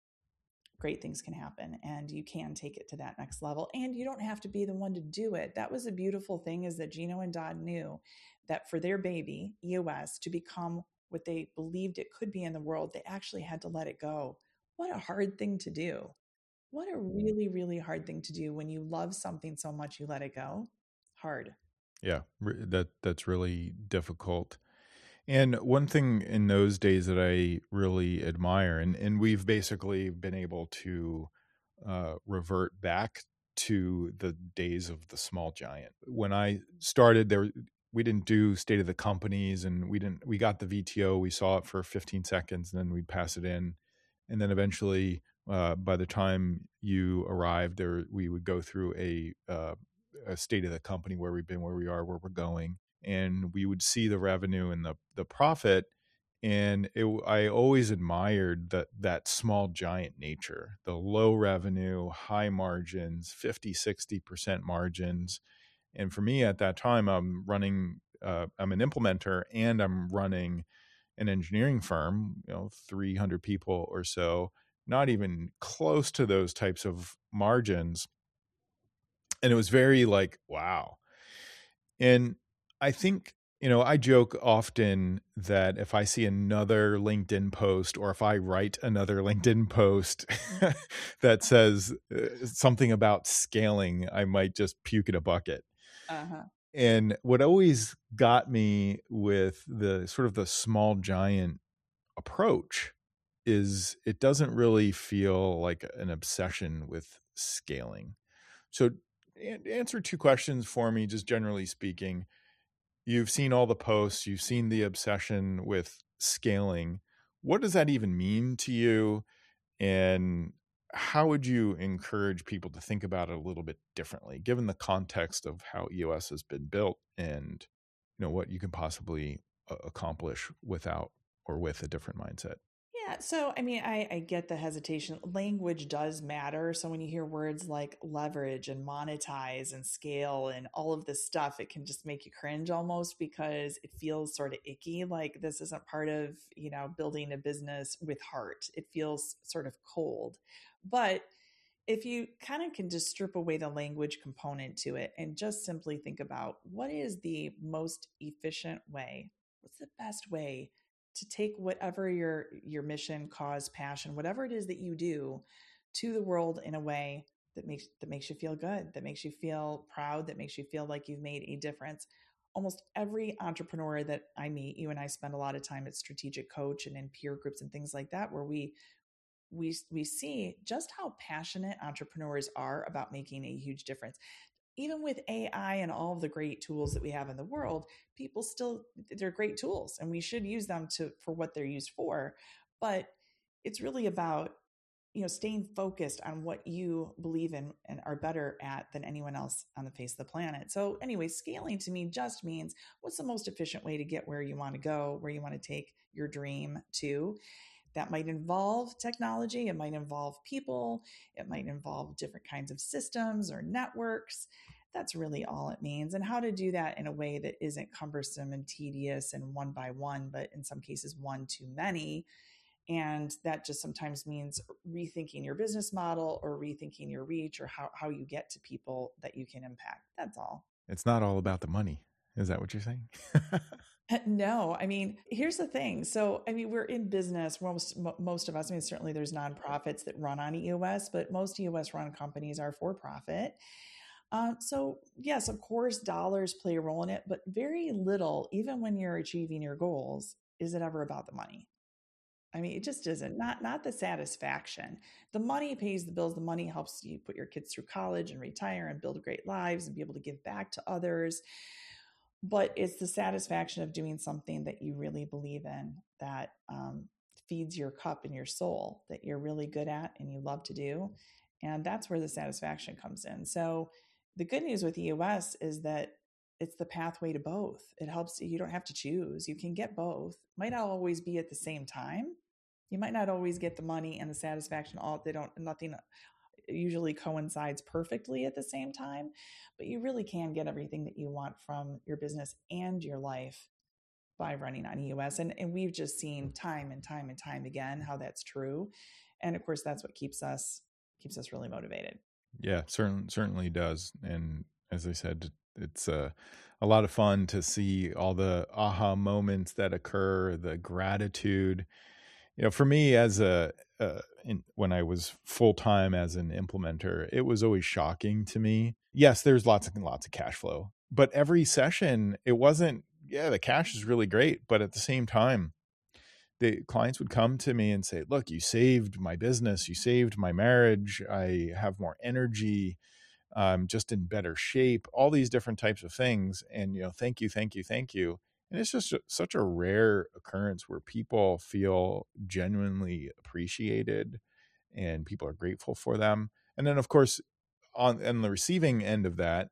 great things can happen, and you can take it to that next level. And you don't have to be the one to do it. That was a beautiful thing, is that Gino and Don knew that for their baby, EOS, to become what they believed it could be in the world, they actually had to let it go. What a hard thing to do. What a really, really hard thing to do. When you love something so much, you let it go. Hard. Yeah, that's really difficult. And one thing in those days that I really admire, and we've basically been able to revert back to the days of the small giant. When I started there, we didn't do state of the companies, and we got the VTO, we saw it for 15 seconds, and then we'd pass it in. And then eventually, by the time you arrived there, we would go through a state of the company, where we've been, where we are, where we're going. And we would see the revenue and the profit. And I always admired that small giant nature, the low revenue, high margins, 50-60% margins. And for me at that time, I'm an implementer, and I'm running an engineering firm, 300 people or so, not even close to those types of margins. And it was very like, wow. And I think, I joke often that if I see another LinkedIn post, or if I write another LinkedIn post that says something about scaling, I might just puke in a bucket. Uh-huh. And what always got me with the sort of the small giant approach is it doesn't really feel like an obsession with scaling. So answer two questions for me, just generally speaking. You've seen all the posts, you've seen the obsession with scaling. What does that even mean to you? And how would you encourage people to think about it a little bit differently, given the context of how EOS has been built and what you can possibly accomplish without or with a different mindset? Yeah, so I mean, I get the hesitation. Language does matter. So when you hear words like leverage and monetize and scale and all of this stuff, it can just make you cringe almost because it feels sort of icky. Like this isn't part of, building a business with heart. It feels sort of cold. But if you kind of can just strip away the language component to it and just simply think about what is the most efficient way, what's the best way to take whatever your mission, cause, passion, whatever it is that you do to the world in a way that makes you feel good, that makes you feel proud, that makes you feel like you've made a difference. Almost every entrepreneur that I meet, you and I spend a lot of time at Strategic Coach and in peer groups and things like that, where we see just how passionate entrepreneurs are about making a huge difference. Even with AI and all of the great tools that we have in the world, people still, they're great tools and we should use them for what they're used for. But it's really about, staying focused on what you believe in and are better at than anyone else on the face of the planet. So anyway, scaling to me just means what's the most efficient way to get where you want to go, where you want to take your dream to. That might involve technology, it might involve people, it might involve different kinds of systems or networks. That's really all it means. And how to do that in a way that isn't cumbersome and tedious and one by one, but in some cases, one too many. And that just sometimes means rethinking your business model or rethinking your reach or how you get to people that you can impact. That's all. It's not all about the money. Is that what you're saying? No, I mean, here's the thing. So, I mean, we're in business. Most of us, I mean, certainly there's nonprofits that run on EOS, but most EOS run companies are for profit. So, yes, of course, dollars play a role in it, but very little, even when you're achieving your goals, is it ever about the money. I mean, it just isn't. Not the satisfaction. The money pays the bills. The money helps you put your kids through college and retire and build great lives and be able to give back to others. But it's the satisfaction of doing something that you really believe in, that feeds your cup and your soul, that you're really good at and you love to do. And that's where the satisfaction comes in. So the good news with EOS is that it's the pathway to both. It helps you don't have to choose. You can get both. Might not always be at the same time. You might not always get the money and the satisfaction all they don't nothing usually coincides perfectly at the same time, but you really can get everything that you want from your business and your life by running on EOS. And we've just seen time and time and time again how that's true. And of course, that's what keeps us really motivated. Yeah, certainly does. And as I said, it's a lot of fun to see all the aha moments that occur, the gratitude. For me, as when I was full time as an implementer, it was always shocking to me. Yes, there's lots and lots of cash flow, but every session, it wasn't. Yeah, the cash is really great, but at the same time, the clients would come to me and say, "Look, you saved my business, you saved my marriage. I have more energy. I'm just in better shape." All these different types of things, and thank you, thank you, thank you. And it's just such a rare occurrence where people feel genuinely appreciated and people are grateful for them. And then, of course, on the receiving end of that,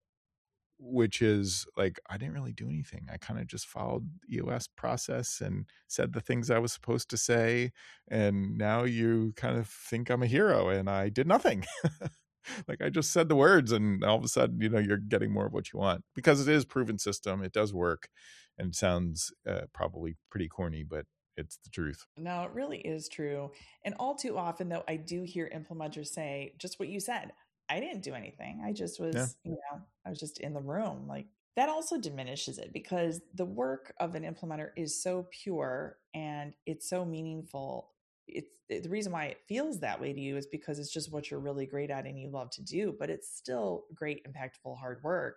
which is like, I didn't really do anything. I kind of just followed EOS process and said the things I was supposed to say. And now you kind of think I'm a hero and I did nothing. Like I just said the words and all of a sudden, you're getting more of what you want because it is proven system. It does work and sounds probably pretty corny, but it's the truth. No, it really is true. And all too often, though, I do hear implementers say just what you said. I didn't do anything. I just Yeah. was, I was just in the room. Like that also diminishes it because the work of an implementer is so pure and it's so meaningful. It's the reason why it feels that way to you is because it's just what you're really great at and you love to do, but it's still great, impactful, hard work.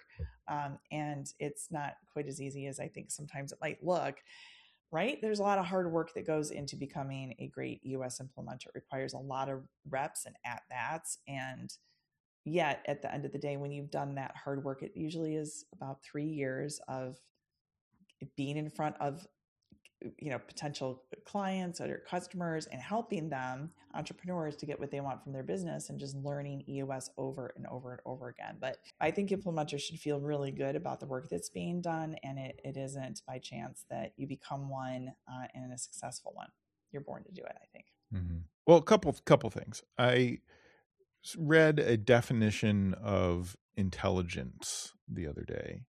And it's not quite as easy as I think sometimes it might look. Right? There's a lot of hard work that goes into becoming a great EOS implementer. It requires a lot of reps and at bats. And yet, at the end of the day, when you've done that hard work, it usually is about 3 years of being in front of potential clients or customers and helping them, entrepreneurs, to get what they want from their business, and just learning EOS over and over and over again. But I think implementers should feel really good about the work that's being done, and it isn't by chance that you become one and a successful one. You're born to do it, I think. Mm-hmm. Well, a couple things. I read a definition of intelligence the other day,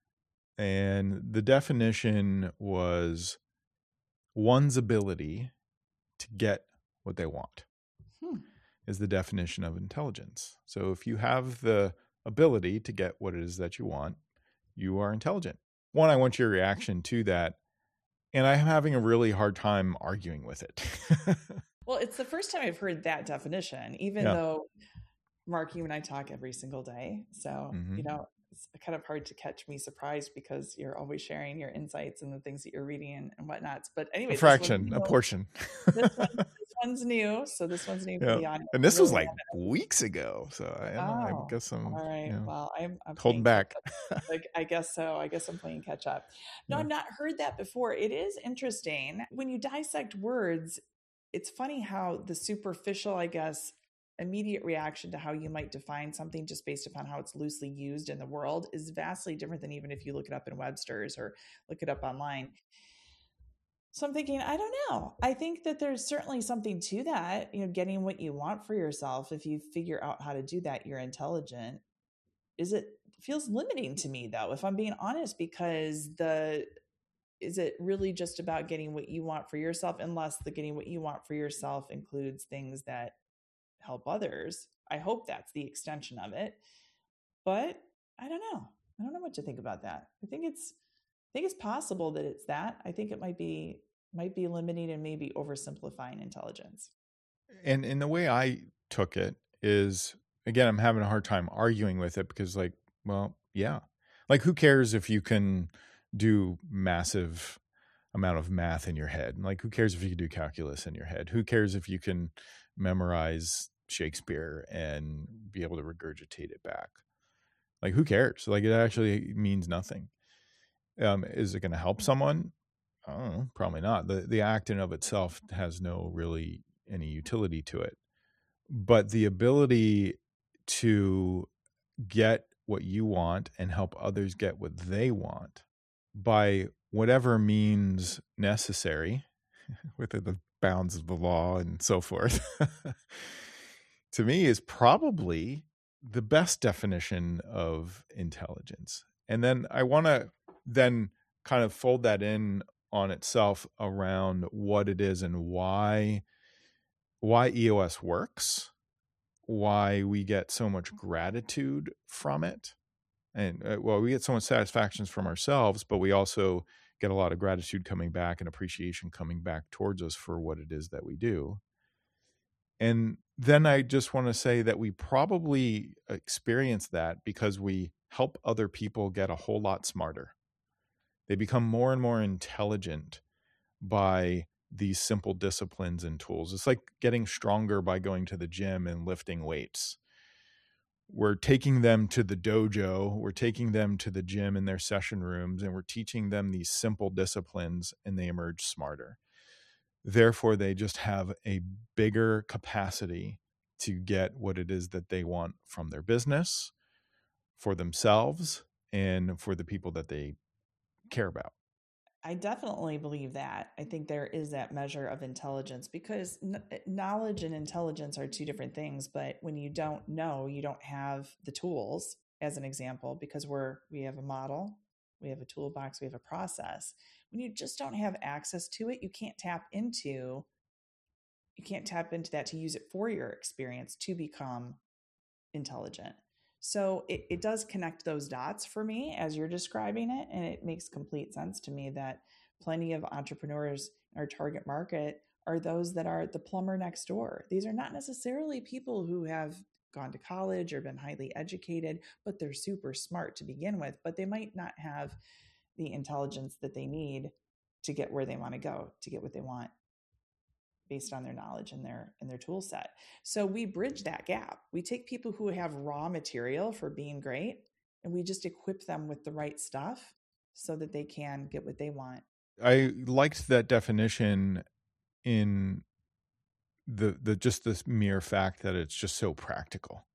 and the definition was one's ability to get what they want is the definition of intelligence. So if you have the ability to get what it is that you want, you are intelligent. One, I want your reaction to that. And I'm having a really hard time arguing with it. Well, it's the first time I've heard that definition, even though, Mark, you and I talk every single day. So, it's kind of hard to catch me surprised because you're always sharing your insights and the things that you're reading and whatnots. But anyway, a portion. This one's new. So this one's new for the audience. And this was like weeks ago. So I guess I'm all right. Well, I'm holding back. I guess so. I guess I'm playing catch up. No, I've not heard that before. It is interesting. When you dissect words, it's funny how the superficial, I guess, immediate reaction to how you might define something just based upon how it's loosely used in the world is vastly different than even if you look it up in Webster's or look it up online. So I'm thinking, I don't know. I think that there's certainly something to that, getting what you want for yourself. If you figure out how to do that, you're intelligent. It feels limiting to me though, if I'm being honest, because is it really just about getting what you want for yourself, unless the getting what you want for yourself includes things that help others? I hope that's the extension of it, but I don't know. I don't know what to think about that. I think it's possible that it's that. I think it might be limiting and maybe oversimplifying intelligence. And in the way I took it is, again, I'm having a hard time arguing with it because who cares if you can do massive amount of math in your head? Like, who cares if you can do calculus in your head? Who cares if you can memorize Shakespeare and be able to regurgitate it back? Like, who cares? Like, it actually means nothing. Is it going to help someone? I don't know, probably not. The act in of itself has no really any utility to it. But the ability to get what you want and help others get what they want by whatever means necessary within the bounds of the law and so forth, to me is probably the best definition of intelligence. And then I want to then kind of fold that in on itself around what it is and why EOS works, why we get so much gratitude from it. And we get so much satisfaction from ourselves, but we also get a lot of gratitude coming back and appreciation coming back towards us for what it is that we do. And then I just want to say that we probably experience that because we help other people get a whole lot smarter. They become more and more intelligent by these simple disciplines and tools. It's like getting stronger by going to the gym and lifting weights. We're taking them to the dojo, we're taking them to the gym in their session rooms, and we're teaching them these simple disciplines, and they emerge smarter. Therefore, they just have a bigger capacity to get what it is that they want from their business, for themselves, and for the people that they care about. I definitely believe that. I think there is that measure of intelligence, because knowledge and intelligence are two different things. But when you don't know, you don't have the tools, as an example, because we have a model, we have a toolbox, we have a process. When you just don't have access to it, you can't tap into that to use it for your experience to become intelligent. So it does connect those dots for me as you're describing it. And it makes complete sense to me that plenty of entrepreneurs in our target market are those that are the plumber next door. These are not necessarily people who have gone to college or been highly educated, but they're super smart to begin with, but they might not have the intelligence that they need to get where they want to go, to get what they want, based on their knowledge and their tool set. So we bridge that gap. We take people who have raw material for being great, and we just equip them with the right stuff so that they can get what they want. I liked that definition in the just this mere fact that it's just so practical.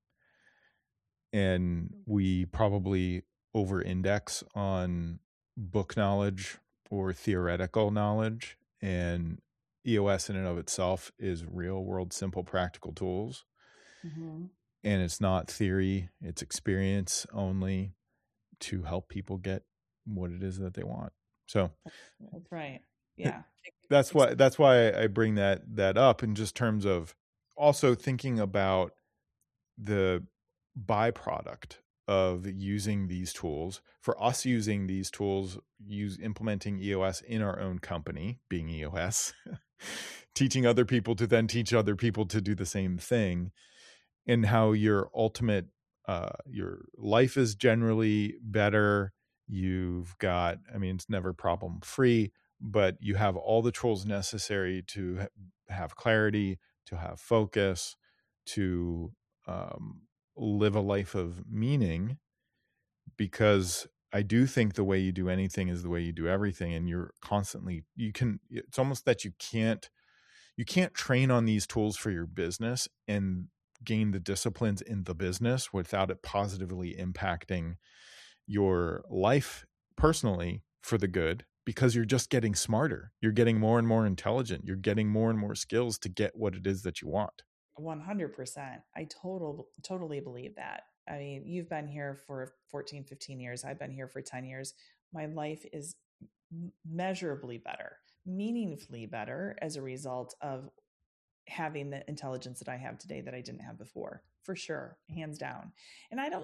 And we probably over index on book knowledge or theoretical knowledge, and EOS in and of itself is real world, simple, practical tools. Mm-hmm. And it's not theory, it's experience only to help people get what it is that they want. So That's right. Yeah. that's why I bring that up in just terms of also thinking about the byproduct of using these tools. For us using these tools, implementing EOS in our own company, being EOS, teaching other people to then teach other people to do the same thing, and how your ultimate your life is generally better. You've got, I mean, it's never problem free, but you have all the tools necessary to have clarity, to have focus, to live a life of meaning. Because I do think the way you do anything is the way you do everything. And you're constantly, it's almost that you can't train on these tools for your business and gain the disciplines in the business without it positively impacting your life personally for the good, because you're just getting smarter. You're getting more and more intelligent. You're getting more and more skills to get what it is that you want. 100%. I totally believe that. I mean, you've been here for 14, 15 years. I've been here for 10 years. My life is measurably better, meaningfully better as a result of having the intelligence that I have today that I didn't have before, for sure, hands down. And I don't,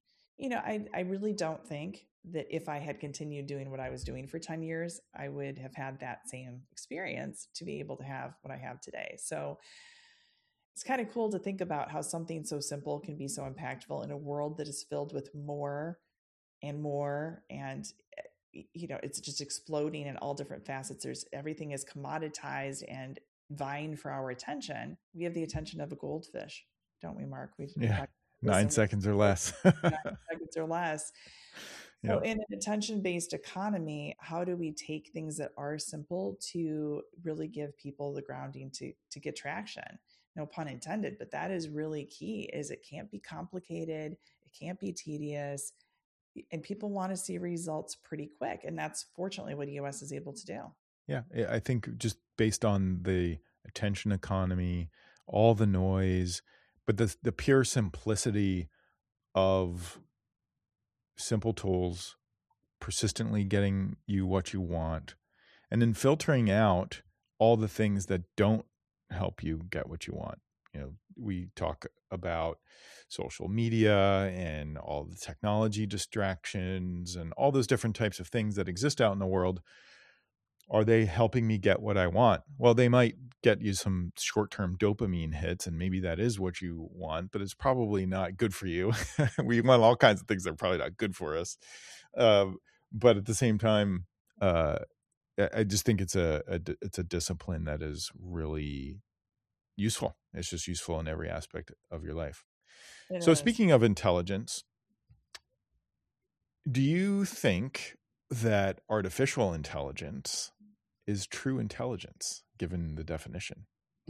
I really don't think that if I had continued doing what I was doing for 10 years, I would have had that same experience to be able to have what I have today. So it's kind of cool to think about how something so simple can be so impactful in a world that is filled with more and more. And it's just exploding in all different facets. Everything is commoditized and vying for our attention. We have the attention of a goldfish, don't we, Mark? Yeah, 9 seconds or less. 9 seconds or less. So Yep. in an attention-based economy, how do we take things that are simple to really give people the grounding to get traction? No pun intended, but that is really key. Is it can't be complicated, it can't be tedious, and people want to see results pretty quick. And that's fortunately what EOS is able to do. Yeah, I think just based on the attention economy, all the noise, but the pure simplicity of simple tools, persistently getting you what you want, and then filtering out all the things that don't help you get what you want. We talk about social media and all the technology distractions and all those different types of things that exist out in the world. Are they helping me get what I want? Well, they might get you some short-term dopamine hits, and maybe that is what you want, but it's probably not good for you. We want all kinds of things that are probably not good for us. But at the same time, I just think it's a discipline that is really useful. It's just useful in every aspect of your life. So speaking of intelligence, do you think that artificial intelligence is true intelligence, given the definition?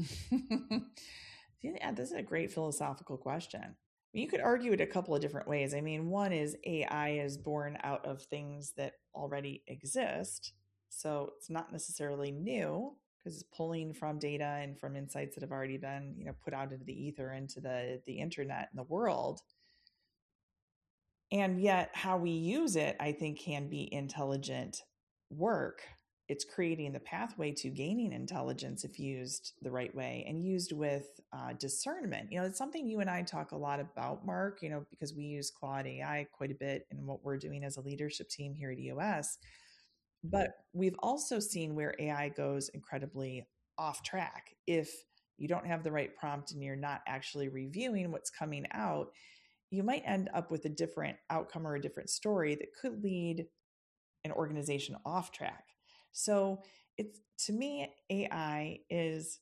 Yeah, this is a great philosophical question. You could argue it a couple of different ways. I mean, one is AI is born out of things that already exist. So it's not necessarily new because it's pulling from data and from insights that have already been, put out into the ether, into the internet and the world. And yet how we use it, I think, can be intelligent work. It's creating the pathway to gaining intelligence if used the right way and used with discernment. It's something you and I talk a lot about, Mark, because we use Claude AI quite a bit in what we're doing as a leadership team here at EOS. But we've also seen where AI goes incredibly off track. If you don't have the right prompt and you're not actually reviewing what's coming out, you might end up with a different outcome or a different story that could lead an organization off track. So to me, AI is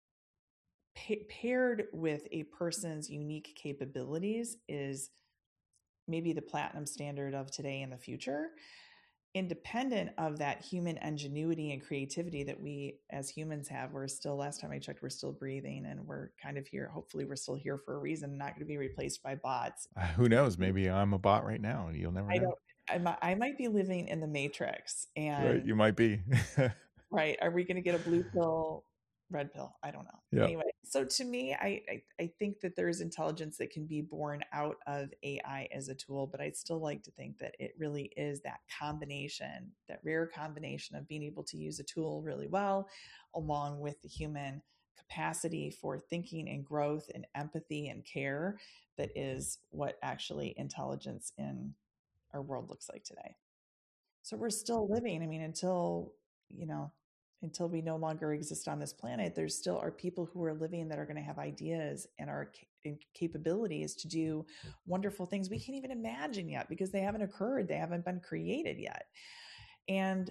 paired with a person's unique capabilities is maybe the platinum standard of today and the future. independent of that human ingenuity and creativity that we as humans have, we're still, last time I checked, we're still breathing, and we're kind of here. Hopefully we're still here for a reason, not going to be replaced by bots. Who knows? Maybe I'm a bot right now and you'll never I know. don't, I might be living in the Matrix, Right. and You might be. right. Are we going to get a blue pill, red pill? I don't know. Yeah. Anyway, so to me, I think that there's intelligence that can be born out of AI as a tool, but I'd still like to think that it really is that combination, that rare combination of being able to use a tool really well, along with the human capacity for thinking and growth and empathy and care, that is what actually intelligence in our world looks like today. So we're still living. I mean, you know, until we no longer exist on this planet, there still are people who are living that are going to have ideas and our capabilities to do wonderful things we can't even imagine yet because they haven't occurred. They haven't been created yet. And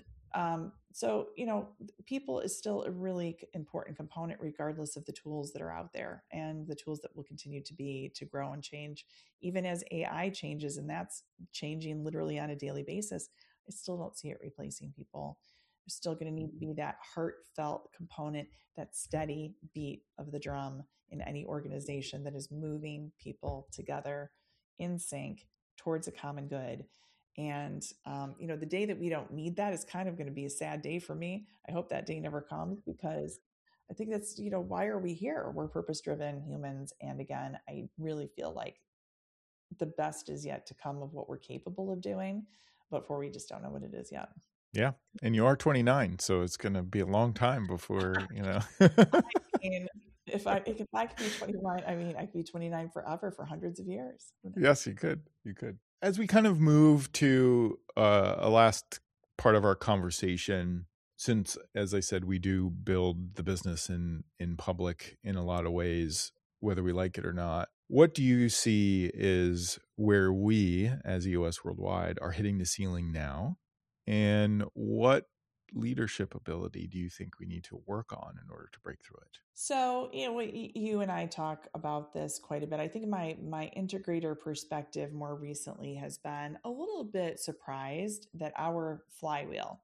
so, people is still a really important component, regardless of the tools that are out there and the tools that will continue to be to grow and change, even as AI changes, and that's changing literally on a daily basis. I still don't see it replacing people. There's still going to need to be that heartfelt component, that steady beat of the drum in any organization that is moving people together in sync towards a common good. And, the day that we don't need that is kind of going to be a sad day for me. I hope that day never comes, because I think that's, why are we here? We're purpose driven humans. And again, I really feel like the best is yet to come of what we're capable of doing, but we just don't know what it is yet. Yeah. And you are 29, so it's going to be a long time before, I mean, if I could be 29, I mean, I could be 29 forever, for hundreds of years. Yes, you could. You could. As we kind of move to a last part of our conversation, since, as I said, we do build the business in public in a lot of ways, whether we like it or not, what do you see is where we, as EOS Worldwide, are hitting the ceiling now? And what leadership ability do you think we need to work on in order to break through it? So, you and I talk about this quite a bit. I think my integrator perspective more recently has been a little bit surprised that our flywheel,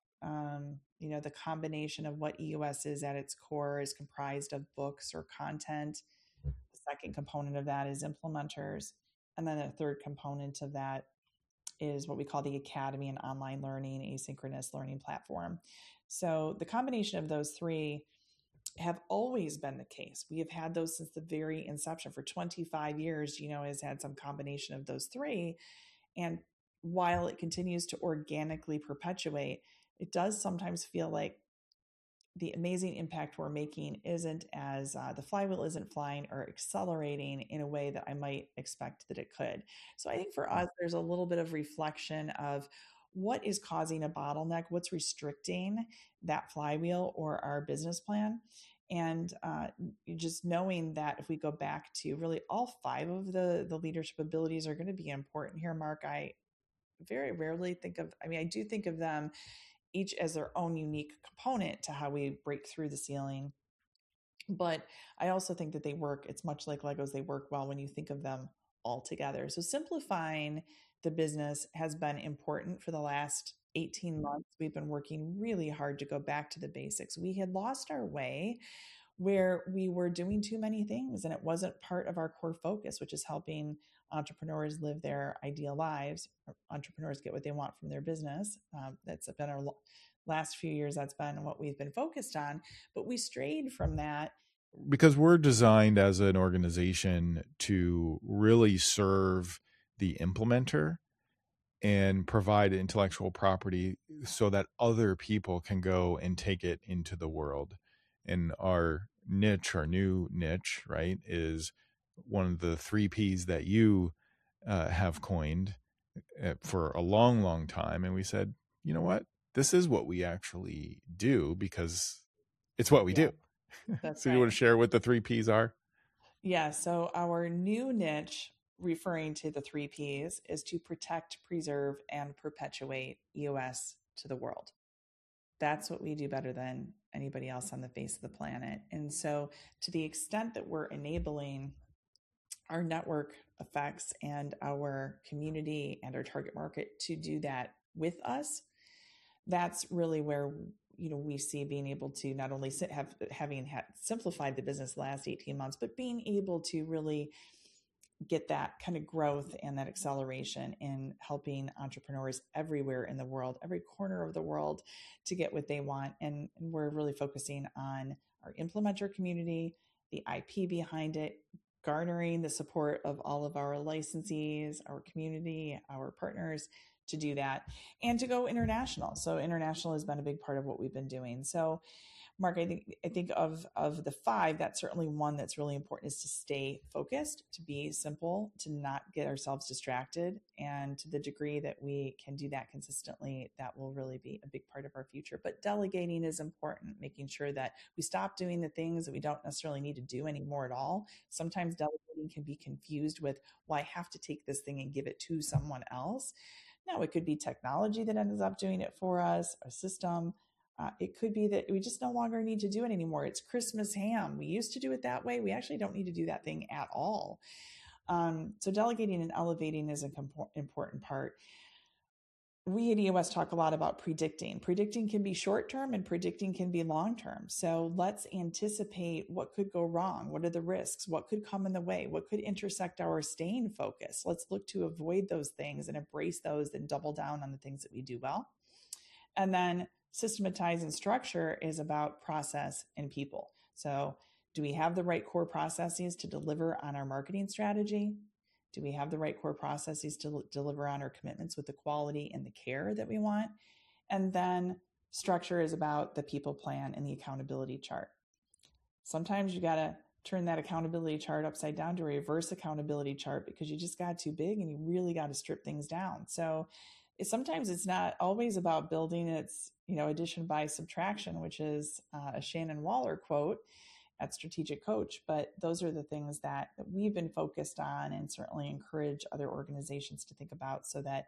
the combination of what EOS is at its core, is comprised of books or content. The second component of that is implementers. And then the third component of that is what we call the academy, and online learning, asynchronous learning platform. So the combination of those three have always been the case. We have had those since the very inception. For 25 years, has had some combination of those three. And while it continues to organically perpetuate, it does sometimes feel like the amazing impact we're making isn't as the flywheel isn't flying or accelerating in a way that I might expect that it could. So I think for us, there's a little bit of reflection of what is causing a bottleneck, what's restricting that flywheel or our business plan. And just knowing that if we go back to really all five of the leadership abilities are going to be important here, Mark, I very rarely I do think of them each as their own unique component to how we break through the ceiling. But I also think that it's much like Legos, they work well when you think of them all together. So simplifying the business has been important for the last 18 months. We've been working really hard to go back to the basics. We had lost our way where we were doing too many things, and it wasn't part of our core focus, which is helping entrepreneurs live their ideal lives, entrepreneurs get what they want from their business. That's been our last few years. That's been what we've been focused on, but we strayed from that. Because we're designed as an organization to really serve the implementer and provide intellectual property so that other people can go and take it into the world. And our new niche, right, is one of the 3 Ps that you have coined for a long, long time. And we said, you know what? This is what we actually do because it's what we do. That's so right. You want to share what the 3 Ps are? Yeah. So our new niche, referring to the 3 Ps, is to protect, preserve, and perpetuate EOS to the world. That's what we do better than anybody else on the face of the planet. And so to the extent that we're enabling our network effects and our community and our target market to do that with us, that's really where, we see being able to not only having simplified the business the last 18 months, but being able to really get that kind of growth and that acceleration in helping entrepreneurs everywhere in the world, every corner of the world, to get what they want. And we're really focusing on our implementer community, the IP behind it, garnering the support of all of our licensees, our community, our partners to do that, and to go international. So international has been a big part of what we've been doing. So Mark, I think of the 5, that's certainly one that's really important, is to stay focused, to be simple, to not get ourselves distracted. And to the degree that we can do that consistently, that will really be a big part of our future. But delegating is important, making sure that we stop doing the things that we don't necessarily need to do anymore at all. Sometimes delegating can be confused with, well, I have to take this thing and give it to someone else. No, it could be technology that ends up doing it for us, a system. It could be that we just no longer need to do it anymore. It's Christmas ham. We used to do it that way. We actually don't need to do that thing at all. So delegating and elevating is an important part. We at EOS talk a lot about predicting. Predicting can be short-term and predicting can be long-term. So let's anticipate what could go wrong. What are the risks? What could come in the way? What could intersect our staying focused? Let's look to avoid those things and embrace those and double down on the things that we do well. And then systematize and structure is about process and people. So do we have the right core processes to deliver on our marketing strategy? Do we have the right core processes to deliver on our commitments with the quality and the care that we want? And then structure is about the people plan and the accountability chart. Sometimes you got to turn that accountability chart upside down to a reverse accountability chart because you just got too big and you really got to strip things down. So sometimes it's not always about building. It's, addition by subtraction, which is a Shannon Waller quote at Strategic Coach. But those are the things that we've been focused on and certainly encourage other organizations to think about, so that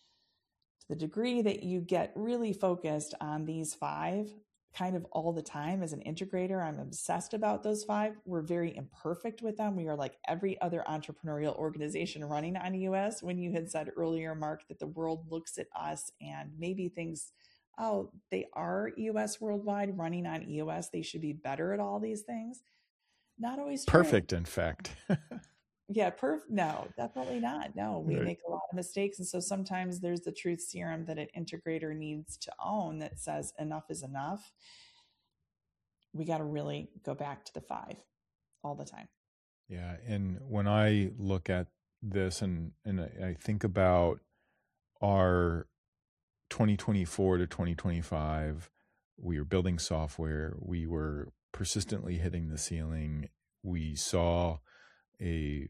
to the degree that you get really focused on these 5 kind of all the time as an integrator, I'm obsessed about those 5. We're very imperfect with them. We are like every other entrepreneurial organization running on EOS. When you had said earlier, Mark, that the world looks at us and maybe thinks, oh, they are EOS worldwide running on EOS, they should be better at all these things. Not always true. Perfect, in fact. Yeah, no, definitely not. No, we make a lot of mistakes. And so sometimes there's the truth serum that an integrator needs to own that says enough is enough. We got to really go back to the 5 all the time. Yeah. And when I look at this and I think about our 2024 to 2025, we were building software. We were persistently hitting the ceiling. We saw a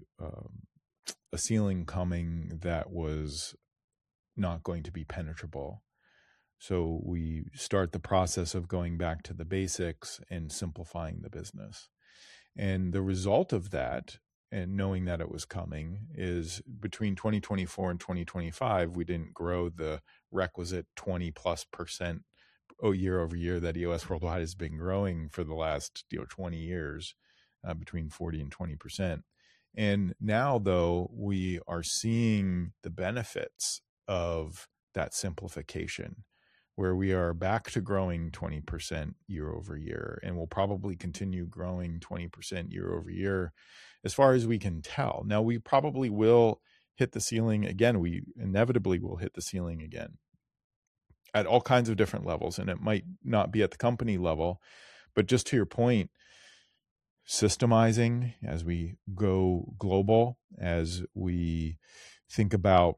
ceiling coming that was not going to be penetrable. So we start the process of going back to the basics and simplifying the business. And the result of that, and knowing that it was coming, is between 2024 and 2025, we didn't grow the requisite 20+% year over year that EOS Worldwide has been growing for the last 20 years, between 40 and 20%. And now, though, we are seeing the benefits of that simplification, where we are back to growing 20% year over year, and we'll probably continue growing 20% year over year as far as we can tell. Now, we probably will hit the ceiling again. We inevitably will hit the ceiling again at all kinds of different levels, and it might not be at the company level, but just to your point, systemizing as we go global, as we think about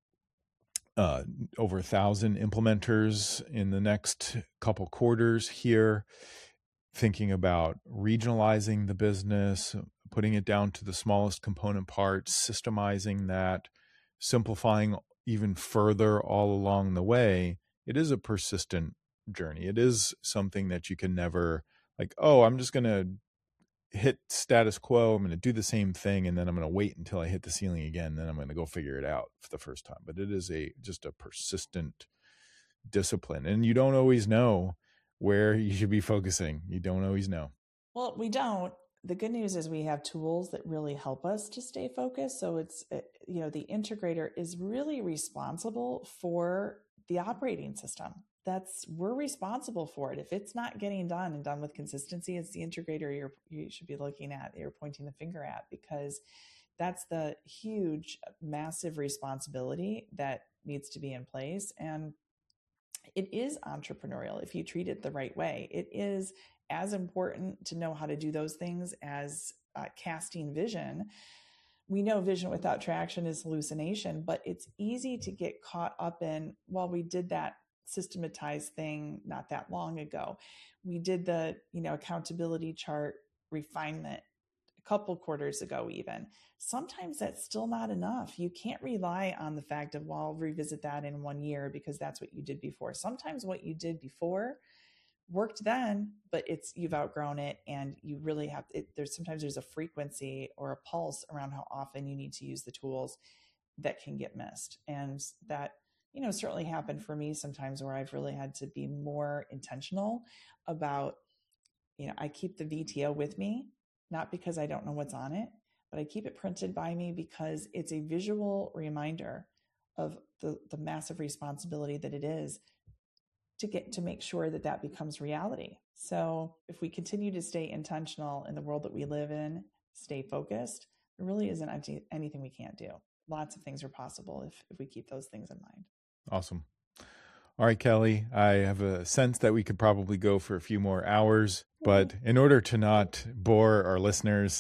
over 1,000 implementers in the next couple quarters here, thinking about regionalizing the business, putting it down to the smallest component parts, systemizing that, simplifying even further all along the way. It is a persistent journey. It is something that you can never I'm just going to hit status quo. I'm going to do the same thing, and then I'm going to wait until I hit the ceiling again. Then I'm going to go figure it out for the first time. But it is just a persistent discipline, and you don't always know where you should be focusing. You don't always know. Well, we don't. The good news is we have tools that really help us to stay focused. So it's, the integrator is really responsible for the operating system. we're responsible for it. If it's not getting done and done with consistency, it's the integrator you should be looking at, you're pointing the finger at, because that's the huge, massive responsibility that needs to be in place. And it is entrepreneurial if you treat it the right way. It is as important to know how to do those things as casting vision. We know vision without traction is hallucination, but it's easy to get caught up in, well, we did that systematized thing not that long ago. We did the, accountability chart refinement a couple quarters ago even. Sometimes that's still not enough. You can't rely on the fact of, well, I'll revisit that in 1 year because that's what you did before. Sometimes what you did before worked then, but you've outgrown it, and you really have there's a frequency or a pulse around how often you need to use the tools that can get missed. And that, certainly happened for me sometimes, where I've really had to be more intentional about, I keep the VTO with me, not because I don't know what's on it, but I keep it printed by me because it's a visual reminder of the massive responsibility that it is to make sure that becomes reality. So if we continue to stay intentional in the world that we live in, stay focused, there really isn't anything we can't do. Lots of things are possible if we keep those things in mind. Awesome. All right, Kelly, I have a sense that we could probably go for a few more hours, but in order to not bore our listeners,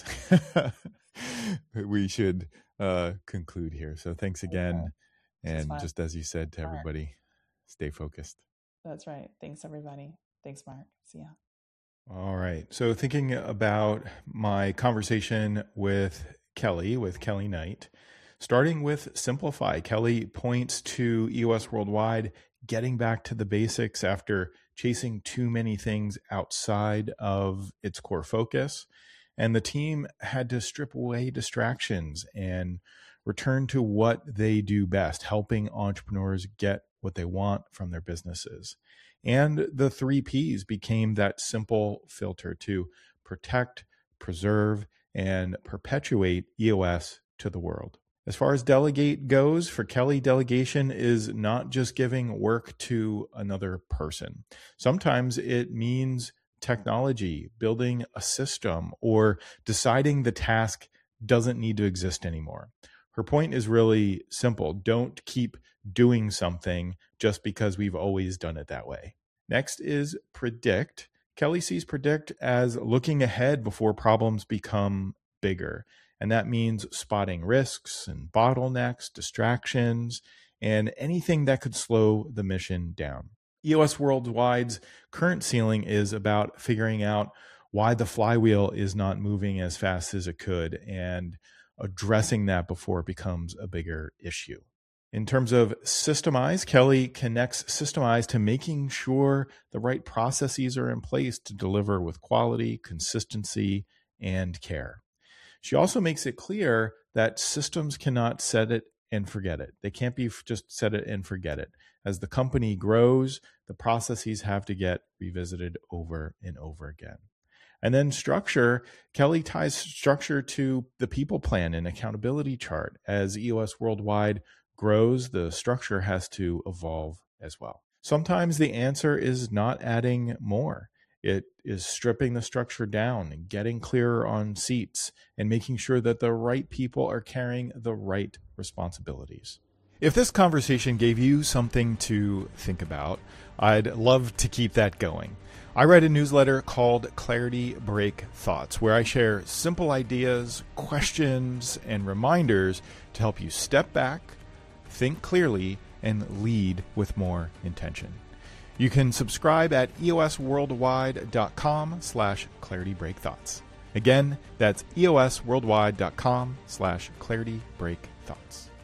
we should conclude here. So thanks again. Okay. And just as you said to everybody, stay focused. That's right. Thanks, everybody. Thanks, Mark. See ya. All right. So thinking about my conversation with Kelly Knight, starting with Simplify, Kelly points to EOS Worldwide getting back to the basics after chasing too many things outside of its core focus. And the team had to strip away distractions and return to what they do best, helping entrepreneurs get what they want from their businesses. And the 3 Ps became that simple filter to protect, preserve, and perpetuate EOS to the world. As far as delegate goes, for Kelly, delegation is not just giving work to another person. Sometimes it means technology, building a system, or deciding the task doesn't need to exist anymore. Her point is really simple. Don't keep doing something just because we've always done it that way. Next is predict. Kelly sees predict as looking ahead before problems become bigger. And that means spotting risks and bottlenecks, distractions, and anything that could slow the mission down. EOS Worldwide's current ceiling is about figuring out why the flywheel is not moving as fast as it could and addressing that before it becomes a bigger issue. In terms of Systemize, Kelly connects Systemize to making sure the right processes are in place to deliver with quality, consistency, and care. She also makes it clear that systems cannot set it and forget it. They can't be just set it and forget it. As the company grows, the processes have to get revisited over and over again. And then structure, Kelly ties structure to the people plan and accountability chart. As EOS Worldwide grows, the structure has to evolve as well. Sometimes the answer is not adding more. It is stripping the structure down and getting clearer on seats and making sure that the right people are carrying the right responsibilities. If this conversation gave you something to think about, I'd love to keep that going. I write a newsletter called Clarity Break Thoughts, where I share simple ideas, questions, and reminders to help you step back, think clearly, and lead with more intention. You can subscribe at eosworldwide.com/claritybreakthoughts. Again, that's eosworldwide.com/claritybreakthoughts.